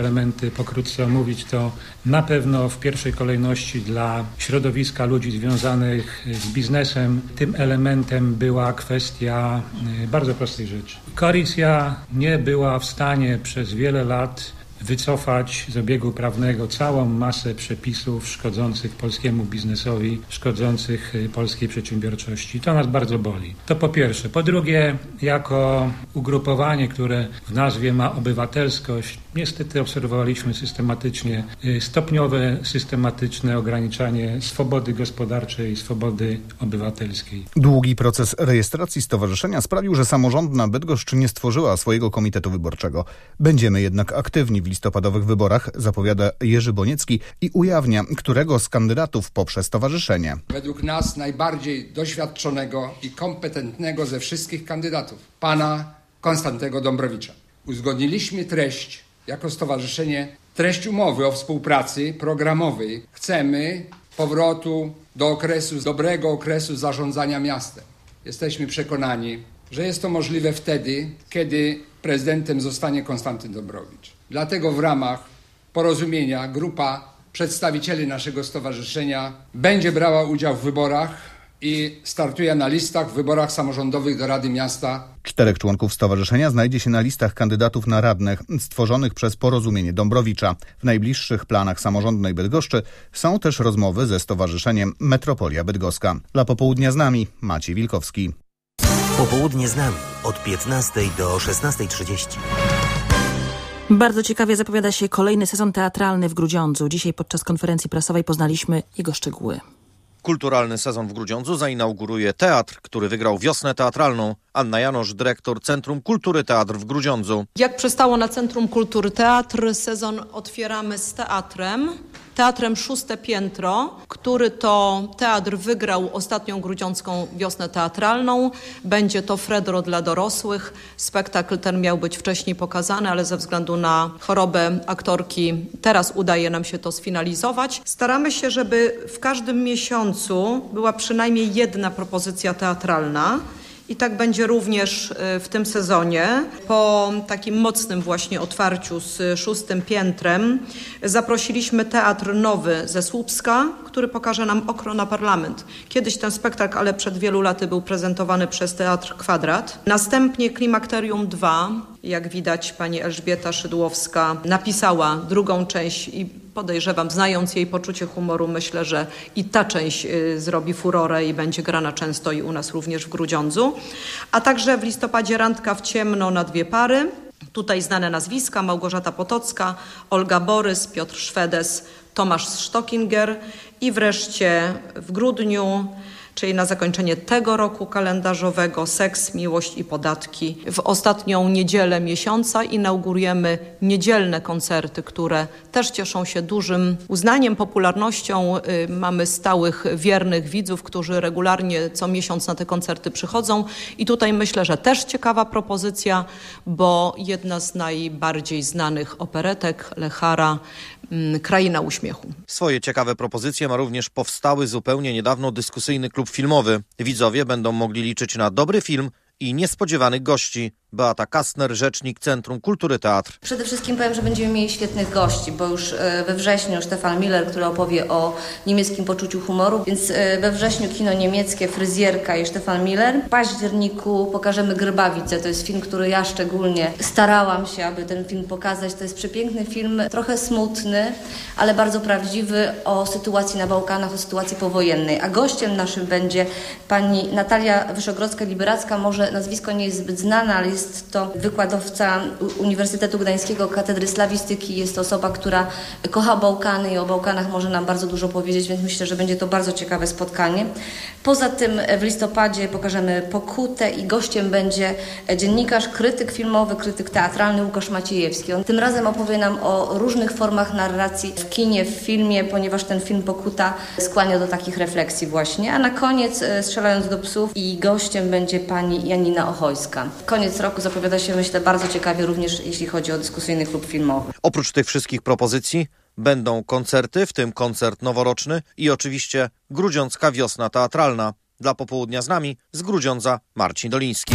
Speaker 24: elementy pokrótce omówić, to na pewno w pierwszej kolejności dla środowiska ludzi związanych z biznesem tym elementem była kwestia bardzo prostej rzeczy. Koalicja nie była w stanie przez wiele lat wycofać z obiegu prawnego całą masę przepisów szkodzących polskiemu biznesowi, szkodzących polskiej przedsiębiorczości. To nas bardzo boli. To po pierwsze. Po drugie, jako ugrupowanie, które w nazwie ma obywatelskość, niestety obserwowaliśmy systematycznie stopniowe, systematyczne ograniczanie swobody gospodarczej i swobody obywatelskiej.
Speaker 15: Długi proces rejestracji stowarzyszenia sprawił, że samorządna Bydgoszcz nie stworzyła swojego komitetu wyborczego. Będziemy jednak aktywni w listopadowych wyborach, zapowiada Jerzy Boniecki i ujawnia, którego z kandydatów poprze stowarzyszenie.
Speaker 1: Według nas najbardziej doświadczonego i kompetentnego ze wszystkich kandydatów, pana Konstantego Dąbrowicza. Uzgodniliśmy treść jako stowarzyszenie, treść umowy o współpracy programowej. Chcemy powrotu do okresu, dobrego okresu zarządzania miastem. Jesteśmy przekonani, że jest to możliwe wtedy, kiedy prezydentem zostanie Konstanty Dąbrowicz. Dlatego w ramach porozumienia grupa przedstawicieli naszego stowarzyszenia będzie brała udział w wyborach i startuje na listach w wyborach samorządowych do Rady Miasta.
Speaker 15: Czterech członków stowarzyszenia znajdzie się na listach kandydatów na radnych stworzonych przez porozumienie Dąbrowicza. W najbliższych planach samorządnej Bydgoszczy są też rozmowy ze stowarzyszeniem Metropolia Bydgoska. Dla Popołudnia z nami Maciej Wilkowski.
Speaker 11: Popołudnie z nami od piętnastej do szesnastej trzydzieści.
Speaker 12: Bardzo ciekawie zapowiada się kolejny sezon teatralny w Grudziądzu. Dzisiaj podczas konferencji prasowej poznaliśmy jego szczegóły.
Speaker 2: Kulturalny sezon w Grudziądzu zainauguruje teatr, który wygrał wiosnę teatralną. Anna Janosz, dyrektor Centrum Kultury Teatr w Grudziądzu.
Speaker 6: Jak przystało na Centrum Kultury Teatr, sezon otwieramy z teatrem. Teatrem Szóste Piętro, który to teatr wygrał ostatnią grudziącką wiosnę teatralną. Będzie to Fredro dla dorosłych. Spektakl ten miał być wcześniej pokazany, ale ze względu na chorobę aktorki teraz udaje nam się to sfinalizować. Staramy się, żeby w każdym miesiącu była przynajmniej jedna propozycja teatralna. I tak będzie również w tym sezonie. Po takim mocnym właśnie otwarciu z Szóstym Piętrem zaprosiliśmy Teatr Nowy ze Słupska, który pokaże nam Okno na Parlament. Kiedyś ten spektakl, ale przed wielu laty był prezentowany przez Teatr Kwadrat. Następnie Klimakterium dwa. Jak widać, pani Elżbieta Szydłowska napisała drugą część i podejrzewam, znając jej poczucie humoru, myślę, że i ta część y, zrobi furorę i będzie grana często i u nas również w Grudziądzu. A także w listopadzie Randka w ciemno na dwie pary. Tutaj znane nazwiska: Małgorzata Potocka, Olga Borys, Piotr Szwedes, Tomasz Sztokinger i wreszcie w grudniu, czyli na zakończenie tego roku kalendarzowego, Seks, Miłość i Podatki. W ostatnią niedzielę miesiąca inaugurujemy niedzielne koncerty, które też cieszą się dużym uznaniem, popularnością. Mamy stałych, wiernych widzów, którzy regularnie co miesiąc na te koncerty przychodzą. I tutaj myślę, że też ciekawa propozycja, bo jedna z najbardziej znanych operetek Lechara, Kraina Uśmiechu.
Speaker 2: Swoje ciekawe propozycje ma również powstały zupełnie niedawno dyskusyjny klub filmowy. Widzowie będą mogli liczyć na dobry film i niespodziewanych gości. Beata Kastner, rzecznik Centrum Kultury Teatr.
Speaker 13: Przede wszystkim powiem, że będziemy mieli świetnych gości, bo już we wrześniu Stefan Miller, który opowie o niemieckim poczuciu humoru, więc we wrześniu kino niemieckie, Fryzjerka i Stefan Miller. W październiku pokażemy Grbawice. To jest film, który ja szczególnie starałam się, aby ten film pokazać. To jest przepiękny film, trochę smutny, ale bardzo prawdziwy, o sytuacji na Bałkanach, o sytuacji powojennej. A gościem naszym będzie pani Natalia Wyszogrodzka-Liberacka. Może nazwisko nie jest zbyt znane, ale jest Jest to wykładowca Uniwersytetu Gdańskiego, Katedry Slawistyki. Jest to osoba, która kocha Bałkany i o Bałkanach może nam bardzo dużo powiedzieć, więc myślę, że będzie to bardzo ciekawe spotkanie. Poza tym w listopadzie pokażemy Pokutę i gościem będzie dziennikarz, krytyk filmowy, krytyk teatralny Łukasz Maciejewski. On tym razem opowie nam o różnych formach narracji w kinie, w filmie, ponieważ ten film Pokuta skłania do takich refleksji właśnie. A na koniec, strzelając do psów, i gościem będzie pani Janina Ochojska. Koniec roku zapowiada się, myślę, bardzo ciekawie również jeśli chodzi o dyskusyjny klub filmowy.
Speaker 2: Oprócz tych wszystkich propozycji będą koncerty, w tym koncert noworoczny i oczywiście Grudziącka Wiosna Teatralna. Dla Popołudnia z nami z Grudziądza Marcin Doliński.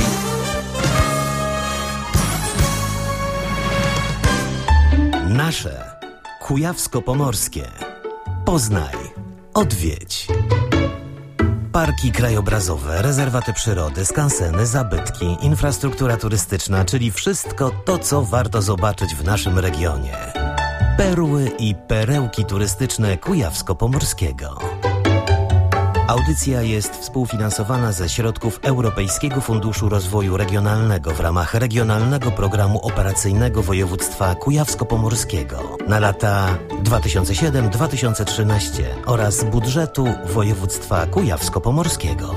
Speaker 11: Nasze Kujawsko-Pomorskie. Poznaj, odwiedź. Parki krajobrazowe, rezerwaty przyrody, skanseny, zabytki, infrastruktura turystyczna, czyli wszystko to, co warto zobaczyć w naszym regionie. Perły i perełki turystyczne Kujawsko-Pomorskiego. Audycja jest współfinansowana ze środków Europejskiego Funduszu Rozwoju Regionalnego w ramach Regionalnego Programu Operacyjnego Województwa Kujawsko-Pomorskiego na lata dwa tysiące siódmy do dwa tysiące trzynastego oraz budżetu województwa Kujawsko-Pomorskiego.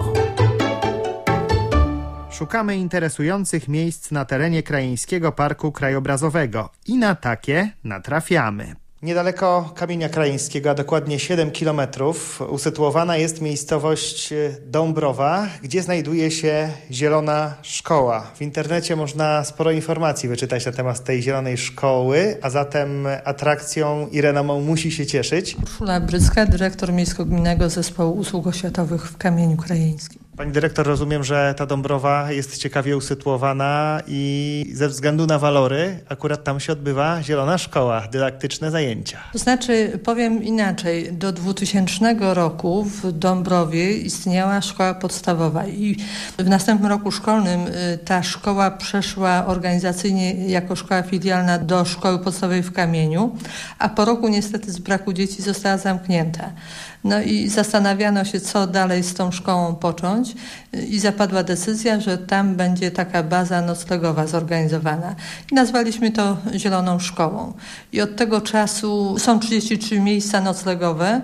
Speaker 16: Szukamy interesujących miejsc na terenie Krajeńskiego Parku Krajobrazowego i na takie natrafiamy. Niedaleko Kamienia Krajeńskiego, a dokładnie siedem kilometrów, usytuowana jest miejscowość Dąbrowa, gdzie znajduje się Zielona Szkoła. W internecie można sporo informacji wyczytać na temat tej Zielonej Szkoły, a zatem atrakcją i renomą musi się cieszyć.
Speaker 17: Urszula Brycka, dyrektor Miejsko-Gminnego Zespołu Usług Oświatowych w Kamieniu Krajeńskim.
Speaker 16: Pani dyrektor, rozumiem, że ta Dąbrowa jest ciekawie usytuowana i ze względu na walory akurat tam się odbywa Zielona Szkoła, dydaktyczne zajęcia.
Speaker 17: To znaczy, powiem inaczej, do dwutysięcznego roku w Dąbrowie istniała szkoła podstawowa i w następnym roku szkolnym ta szkoła przeszła organizacyjnie jako szkoła filialna do szkoły podstawowej w Kamieniu, a po roku niestety z braku dzieci została zamknięta. No i zastanawiano się, co dalej z tą szkołą począć i zapadła decyzja, że tam będzie taka baza noclegowa zorganizowana. I nazwaliśmy to Zieloną Szkołą. I od tego czasu są trzydzieści trzy miejsca noclegowe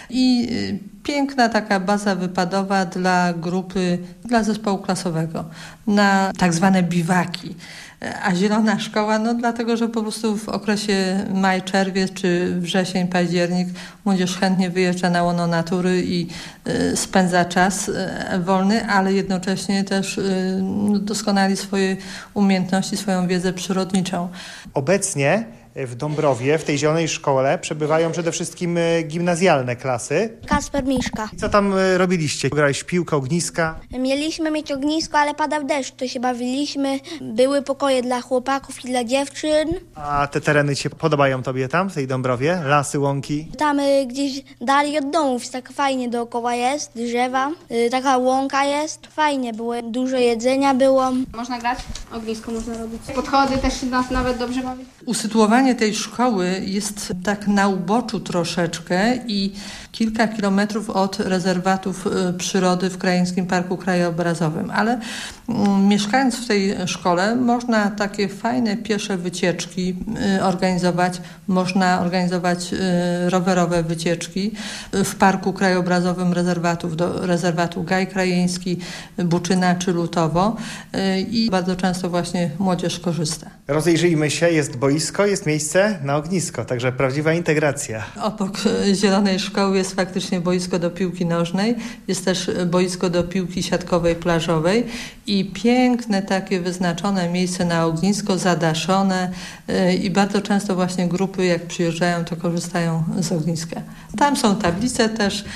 Speaker 17: i piękna taka baza wypadowa dla grupy, dla zespołu klasowego na tak zwane biwaki. A Zielona Szkoła, no dlatego, że po prostu w okresie maj, czerwiec czy wrzesień, październik młodzież chętnie wyjeżdża na łono natury i y, spędza czas y, wolny, ale jednocześnie też y, doskonali swoje umiejętności, swoją wiedzę przyrodniczą.
Speaker 16: Obecnie w Dąbrowie, w tej Zielonej Szkole przebywają przede wszystkim gimnazjalne klasy.
Speaker 18: Kasper Miszka.
Speaker 16: I co tam robiliście? Grałeś w piłkę, ogniska?
Speaker 18: Mieliśmy mieć ognisko, ale padał deszcz, to się bawiliśmy. Były pokoje dla chłopaków i dla dziewczyn.
Speaker 16: A te tereny Ci podobają Tobie tam, w tej Dąbrowie? Lasy, łąki?
Speaker 18: Tam y, gdzieś dalej od domów, tak fajnie dookoła jest, drzewa, y, taka łąka jest. Fajnie było, dużo jedzenia było.
Speaker 21: Można grać, ognisko można robić. Podchody też się nas nawet dobrze bawi.
Speaker 17: Usytuowanie tej szkoły jest tak na uboczu troszeczkę i kilka kilometrów od rezerwatów przyrody w Krajeńskim Parku Krajobrazowym, ale mm, mieszkając w tej szkole można takie fajne piesze wycieczki y, organizować, można organizować y, rowerowe wycieczki w Parku Krajobrazowym rezerwatów, do rezerwatu Gaj Krajeński, Buczyna czy Lutowo y, i bardzo często właśnie młodzież korzysta.
Speaker 16: Rozejrzyjmy się, jest boisko, jest miejsce na ognisko, także prawdziwa integracja.
Speaker 17: Obok Zielonej Szkoły jest faktycznie boisko do piłki nożnej, jest też boisko do piłki siatkowej, plażowej i piękne takie wyznaczone miejsce na ognisko, zadaszone i bardzo często właśnie grupy jak przyjeżdżają, to korzystają z ogniska. Tam są tablice też,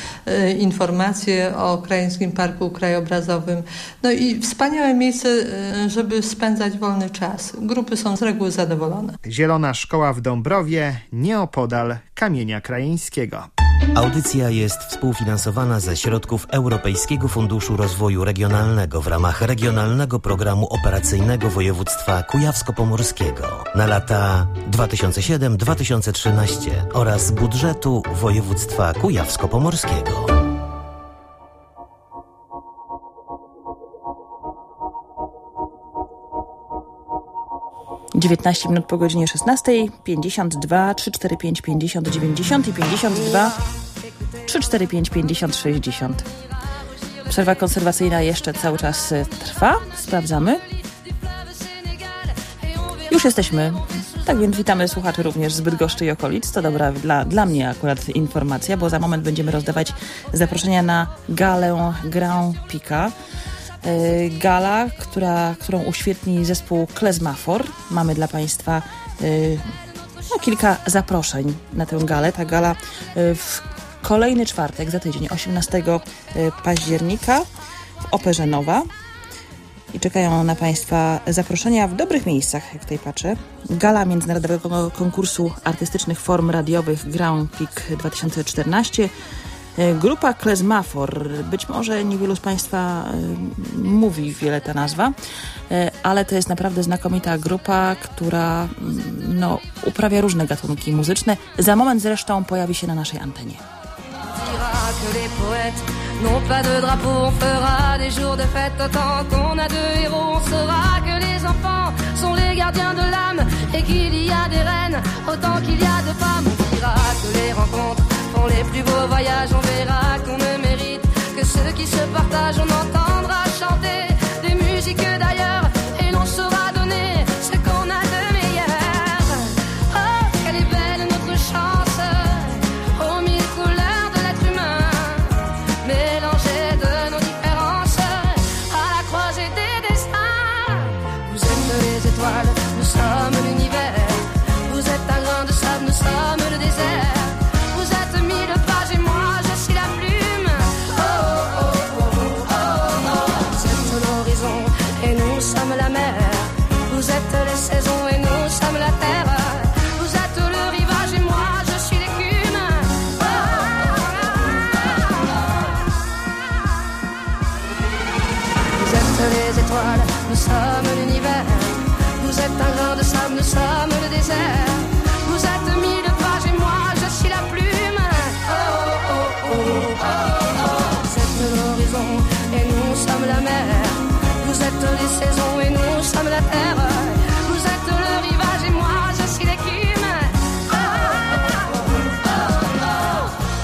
Speaker 17: informacje o Krajeńskim Parku Krajobrazowym. No i wspaniałe miejsce, żeby spędzać wolny czas. Grupy są z reguły zadowolone.
Speaker 16: Zielona Szkoła w Dąbrowie, nieopodal Kamienia Krajeńskiego.
Speaker 11: Audycja jest współfinansowana ze środków Europejskiego Funduszu Rozwoju Regionalnego w ramach Regionalnego Programu Operacyjnego Województwa Kujawsko-Pomorskiego na lata dwa tysiące siódmy do dwa tysiące trzynastego oraz budżetu województwa Kujawsko-Pomorskiego.
Speaker 12: dziewiętnaście minut po godzinie szesnastej, pięćdziesiąt dwa, trzy cztery pięć, pięćdziesiąt, dziewięćdziesiąt i pięćdziesiąt dwa, trzy cztery pięć, pięćdziesiąt, sześćdziesiąt. Przerwa konserwacyjna jeszcze cały czas trwa. Sprawdzamy. Już jesteśmy. Tak więc witamy słuchaczy również z Bydgoszczy i okolic. To dobra dla, dla mnie akurat informacja, bo za moment będziemy rozdawać zaproszenia na galę Grand Pika. Gala, która, którą uświetni zespół Klezmafor. Mamy dla Państwa no, kilka zaproszeń na tę galę. Ta gala w kolejny czwartek za tydzień, osiemnastego października w Operze Nowa. i czekają na Państwa zaproszenia w dobrych miejscach, jak tutaj patrzę. Gala Międzynarodowego Konkursu Artystycznych Form Radiowych Grand Peak dwa tysiące czternaście. Grupa Klezmafor. Być może niewielu z Państwa y, mówi wiele ta nazwa, y, ale to jest naprawdę znakomita grupa, która y, no, uprawia różne gatunki muzyczne. Za moment zresztą pojawi się na naszej antenie.
Speaker 3: Non pas de drapeau, on fera des jours de fête autant qu'on a de héros. On saura que les enfants sont les gardiens de l'âme et qu'il y a des reines autant qu'il y a de femmes. On dira que les rencontres font les plus beaux voyages. On verra qu'on ne mérite que ceux qui se partagent. On entendra chanter des musiques d'ailleurs et l'on saura donner ce qu'on a de meilleur. Oh, quelle est belle notre chance aux mille couleurs de l'être humain. Mélangés de nos différences à la croisée des destins. Vous êtes les étoiles, nous sommes l'univers. Vous êtes un grain de sable, nous sommes le désert. Vous êtes mille pages et moi je suis la plume. Oh oh oh oh oh oh. Vous êtes l'horizon et nous sommes la mer. Vous êtes les saisons et nous sommes la terre. Vous êtes le rivage et moi je suis l'écume. Oh, oh, oh, oh. Vous êtes les étoiles, nous sommes l'univers. Vous êtes un grain de sable, nous sommes le désert. Vous êtes mille pages et moi je suis la plume. Oh oh oh oh oh oh. Vous êtes l'horizon et nous sommes la mer. Vous êtes les saisons et nous sommes la terre. Vous êtes le rivage et moi je suis l'écume. Oh oh oh oh oh.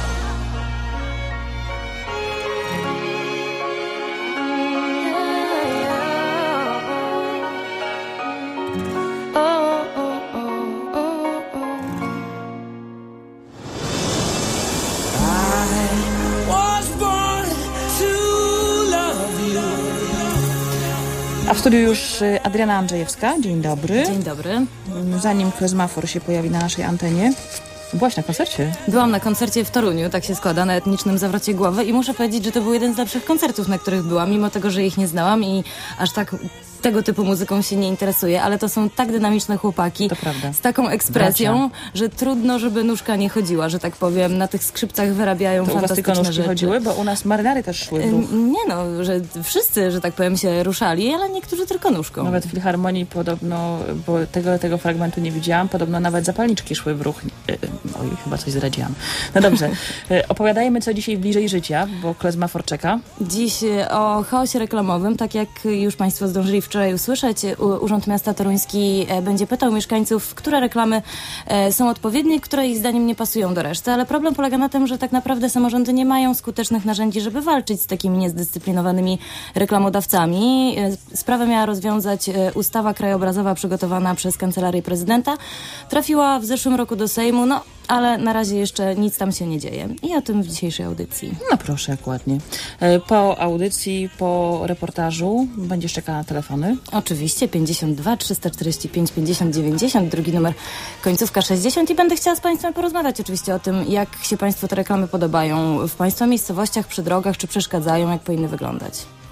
Speaker 12: A w studiu już Adriana Andrzejewska. Dzień dobry.
Speaker 5: Dzień dobry.
Speaker 12: Zanim Klezmafor się pojawi na naszej antenie, byłaś na koncercie?
Speaker 5: Byłam na koncercie w Toruniu, tak się składa, na etnicznym zawrocie głowy i muszę powiedzieć, że to był jeden z lepszych koncertów, na których byłam, mimo tego, że ich nie znałam i aż tak tego typu muzyką się nie interesuję, ale to są tak dynamiczne chłopaki z taką ekspresją, Bracia. że trudno, żeby nóżka nie chodziła, że tak powiem. Na tych skrzypcach wyrabiają
Speaker 12: to
Speaker 5: fantastyczne
Speaker 12: u was tylko
Speaker 5: rzeczy.
Speaker 12: chodziły, bo u nas marynary też szły w ruch.
Speaker 5: Nie no, że wszyscy, że tak powiem, się ruszali, ale niektórzy tylko nóżką.
Speaker 12: Nawet w Filharmonii podobno, bo tego, tego fragmentu nie widziałam, podobno nawet zapalniczki szły w ruch. Oj, chyba coś zdradziłam. No dobrze, opowiadajmy co dzisiaj w Bliżej Życia, bo Klezmafor czeka.
Speaker 5: Dziś o chaosie reklamowym, tak jak już Państwo zdążyli wczoraj usłyszeć, Urząd Miasta Toruński będzie pytał mieszkańców, które reklamy są odpowiednie, które ich zdaniem nie pasują do reszty, ale problem polega na tym, że tak naprawdę samorządy nie mają skutecznych narzędzi, żeby walczyć z takimi niezdyscyplinowanymi reklamodawcami. Sprawę miała rozwiązać ustawa krajobrazowa przygotowana przez Kancelarię Prezydenta. Trafiła w zeszłym roku do Sejmu, no ale na razie jeszcze nic tam się nie dzieje. I o tym w dzisiejszej audycji.
Speaker 12: No proszę, jak ładnie. Po audycji, po reportażu będziesz czekała na telefony?
Speaker 5: Oczywiście, pięćdziesiąt dwa trzysta czterdzieści pięć pięćdziesiąt dziewięćdziesiąt, drugi numer końcówka sześćdziesiąt i będę chciała z Państwem porozmawiać oczywiście o tym, jak się Państwu te reklamy podobają w Państwa miejscowościach, przy drogach, czy przeszkadzają, jak powinny wyglądać.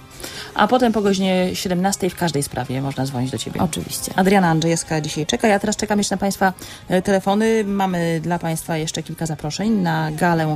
Speaker 12: A potem po godzinie siedemnastej w każdej sprawie można dzwonić do Ciebie.
Speaker 5: Oczywiście.
Speaker 12: Adriana Andrzejewska dzisiaj czeka. Ja teraz czekam jeszcze na Państwa telefony. Mamy dla Państwa jeszcze kilka zaproszeń na galę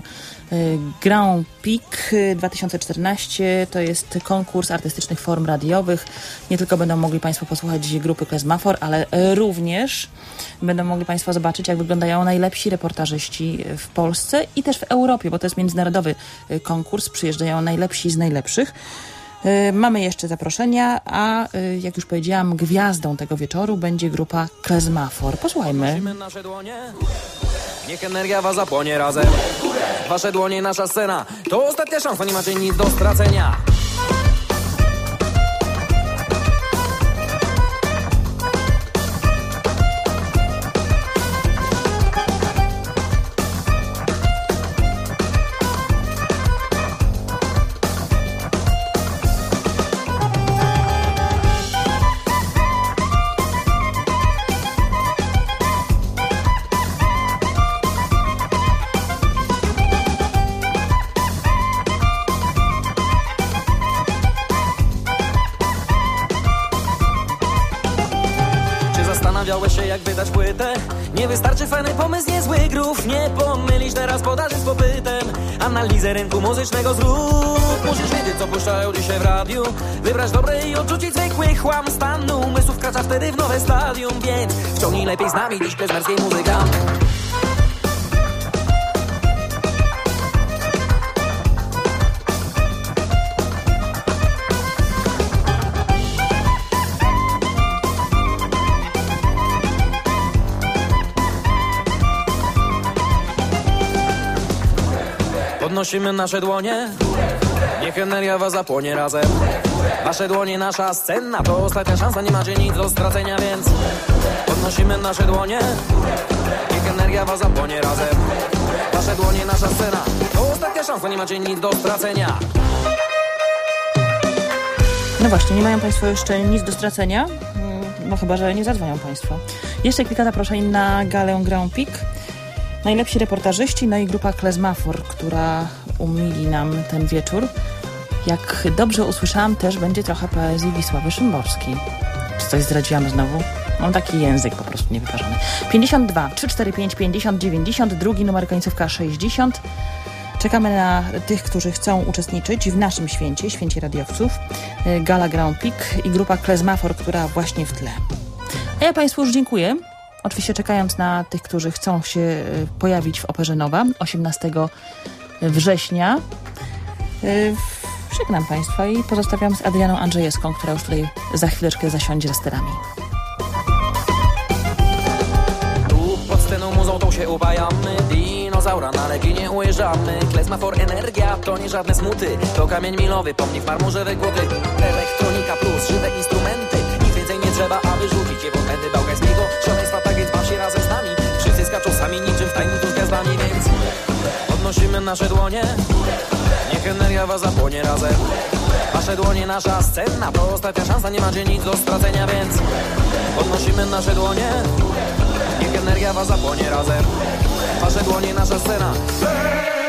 Speaker 12: Grand Peak dwa tysiące czternaście. To jest konkurs artystycznych form radiowych. Nie tylko będą mogli Państwo posłuchać grupy Klezmafor, ale również będą mogli Państwo zobaczyć, jak wyglądają najlepsi reportażyści w Polsce i też w Europie, bo to jest międzynarodowy konkurs. Przyjeżdżają najlepsi z najlepszych. Mamy jeszcze zaproszenia, a jak już powiedziałam, gwiazdą tego wieczoru będzie grupa Klezmafor. Posłuchajmy.
Speaker 8: Nasze dłonie. Niech energia was zapłonie razem. Wasze dłonie, nasza scena. To ostatnia szansa, nie macie nic do stracenia. jak wydać płytę. Nie wystarczy fajny pomysł, niezły grów. Nie pomylisz teraz podaży z popytem. Analizę rynku muzycznego zrób. Musisz wiedzieć, co puszczają dzisiaj w radiu. Wybrać dobre i odrzucić zwykły chłam. Stan umysłu wkracza wtedy w nowe stadium. Więc wciągnij lepiej z nami dziś klezmerskiej muzykant. Podnosimy nasze dłonie, niech energia was zapłonie razem. Wasze dłonie, nasza scena, to ostatnia szansa, nie macie nic do stracenia, więc podnosimy nasze dłonie, niech energia was zapłonie razem. Wasze dłonie, nasza scena, to ostatnia szansa, nie macie nic do stracenia.
Speaker 12: No właśnie, nie mają Państwo jeszcze nic do stracenia? No chyba, że nie zadzwonią Państwo. Jeszcze kilka zaproszeń na galę Grand Peak. Najlepsi reportażyści, no i grupa Klezmafor, która umili nam ten wieczór. Jak dobrze usłyszałam, też będzie trochę poezji Wisławy Szymborskiej. Czy coś zdradziłam znowu? Mam taki język po prostu niewyparzony. pięćdziesiąt dwa trzysta czterdzieści pięć pięćdziesiąt dziewięćdziesiąt, drugi numer końcówka sześćdziesiąt. Czekamy na tych, którzy chcą uczestniczyć w naszym święcie, święcie radiowców. Gala Grand Peak i grupa Klezmafor, która właśnie w tle. A ja Państwu już dziękuję. Oczywiście czekając na tych, którzy chcą się pojawić w Operze Nowa osiemnastego września. Żegnam Państwa i pozostawiam z Adrianą Andrzejewską, która już tutaj za chwileczkę zasiądzie za sterami.
Speaker 8: Tu pod sceną muzą tą się upajamy. Dinozaura na Leginie ujeżdżamy. Klezmafor energia to nie żadne smuty. To kamień milowy, pomnik w marmurze wygłuty. Elektronika plus żywe instrumenty. Nic więcej nie trzeba, aby rzucić je w odmęty Bałgańskiego szaleństwa, tak więc baw się razem z nami. Wszyscy skaczą sami niczym w tajniku z gwiazdami, więc podnosimy nasze dłonie, niech energia was zapłonie razem. Wasze dłonie, nasza scena, to ostatnia szansa, nie macie nic do stracenia, więc podnosimy nasze dłonie, niech energia was zapłonie razem. Wasze dłonie, nasza scena.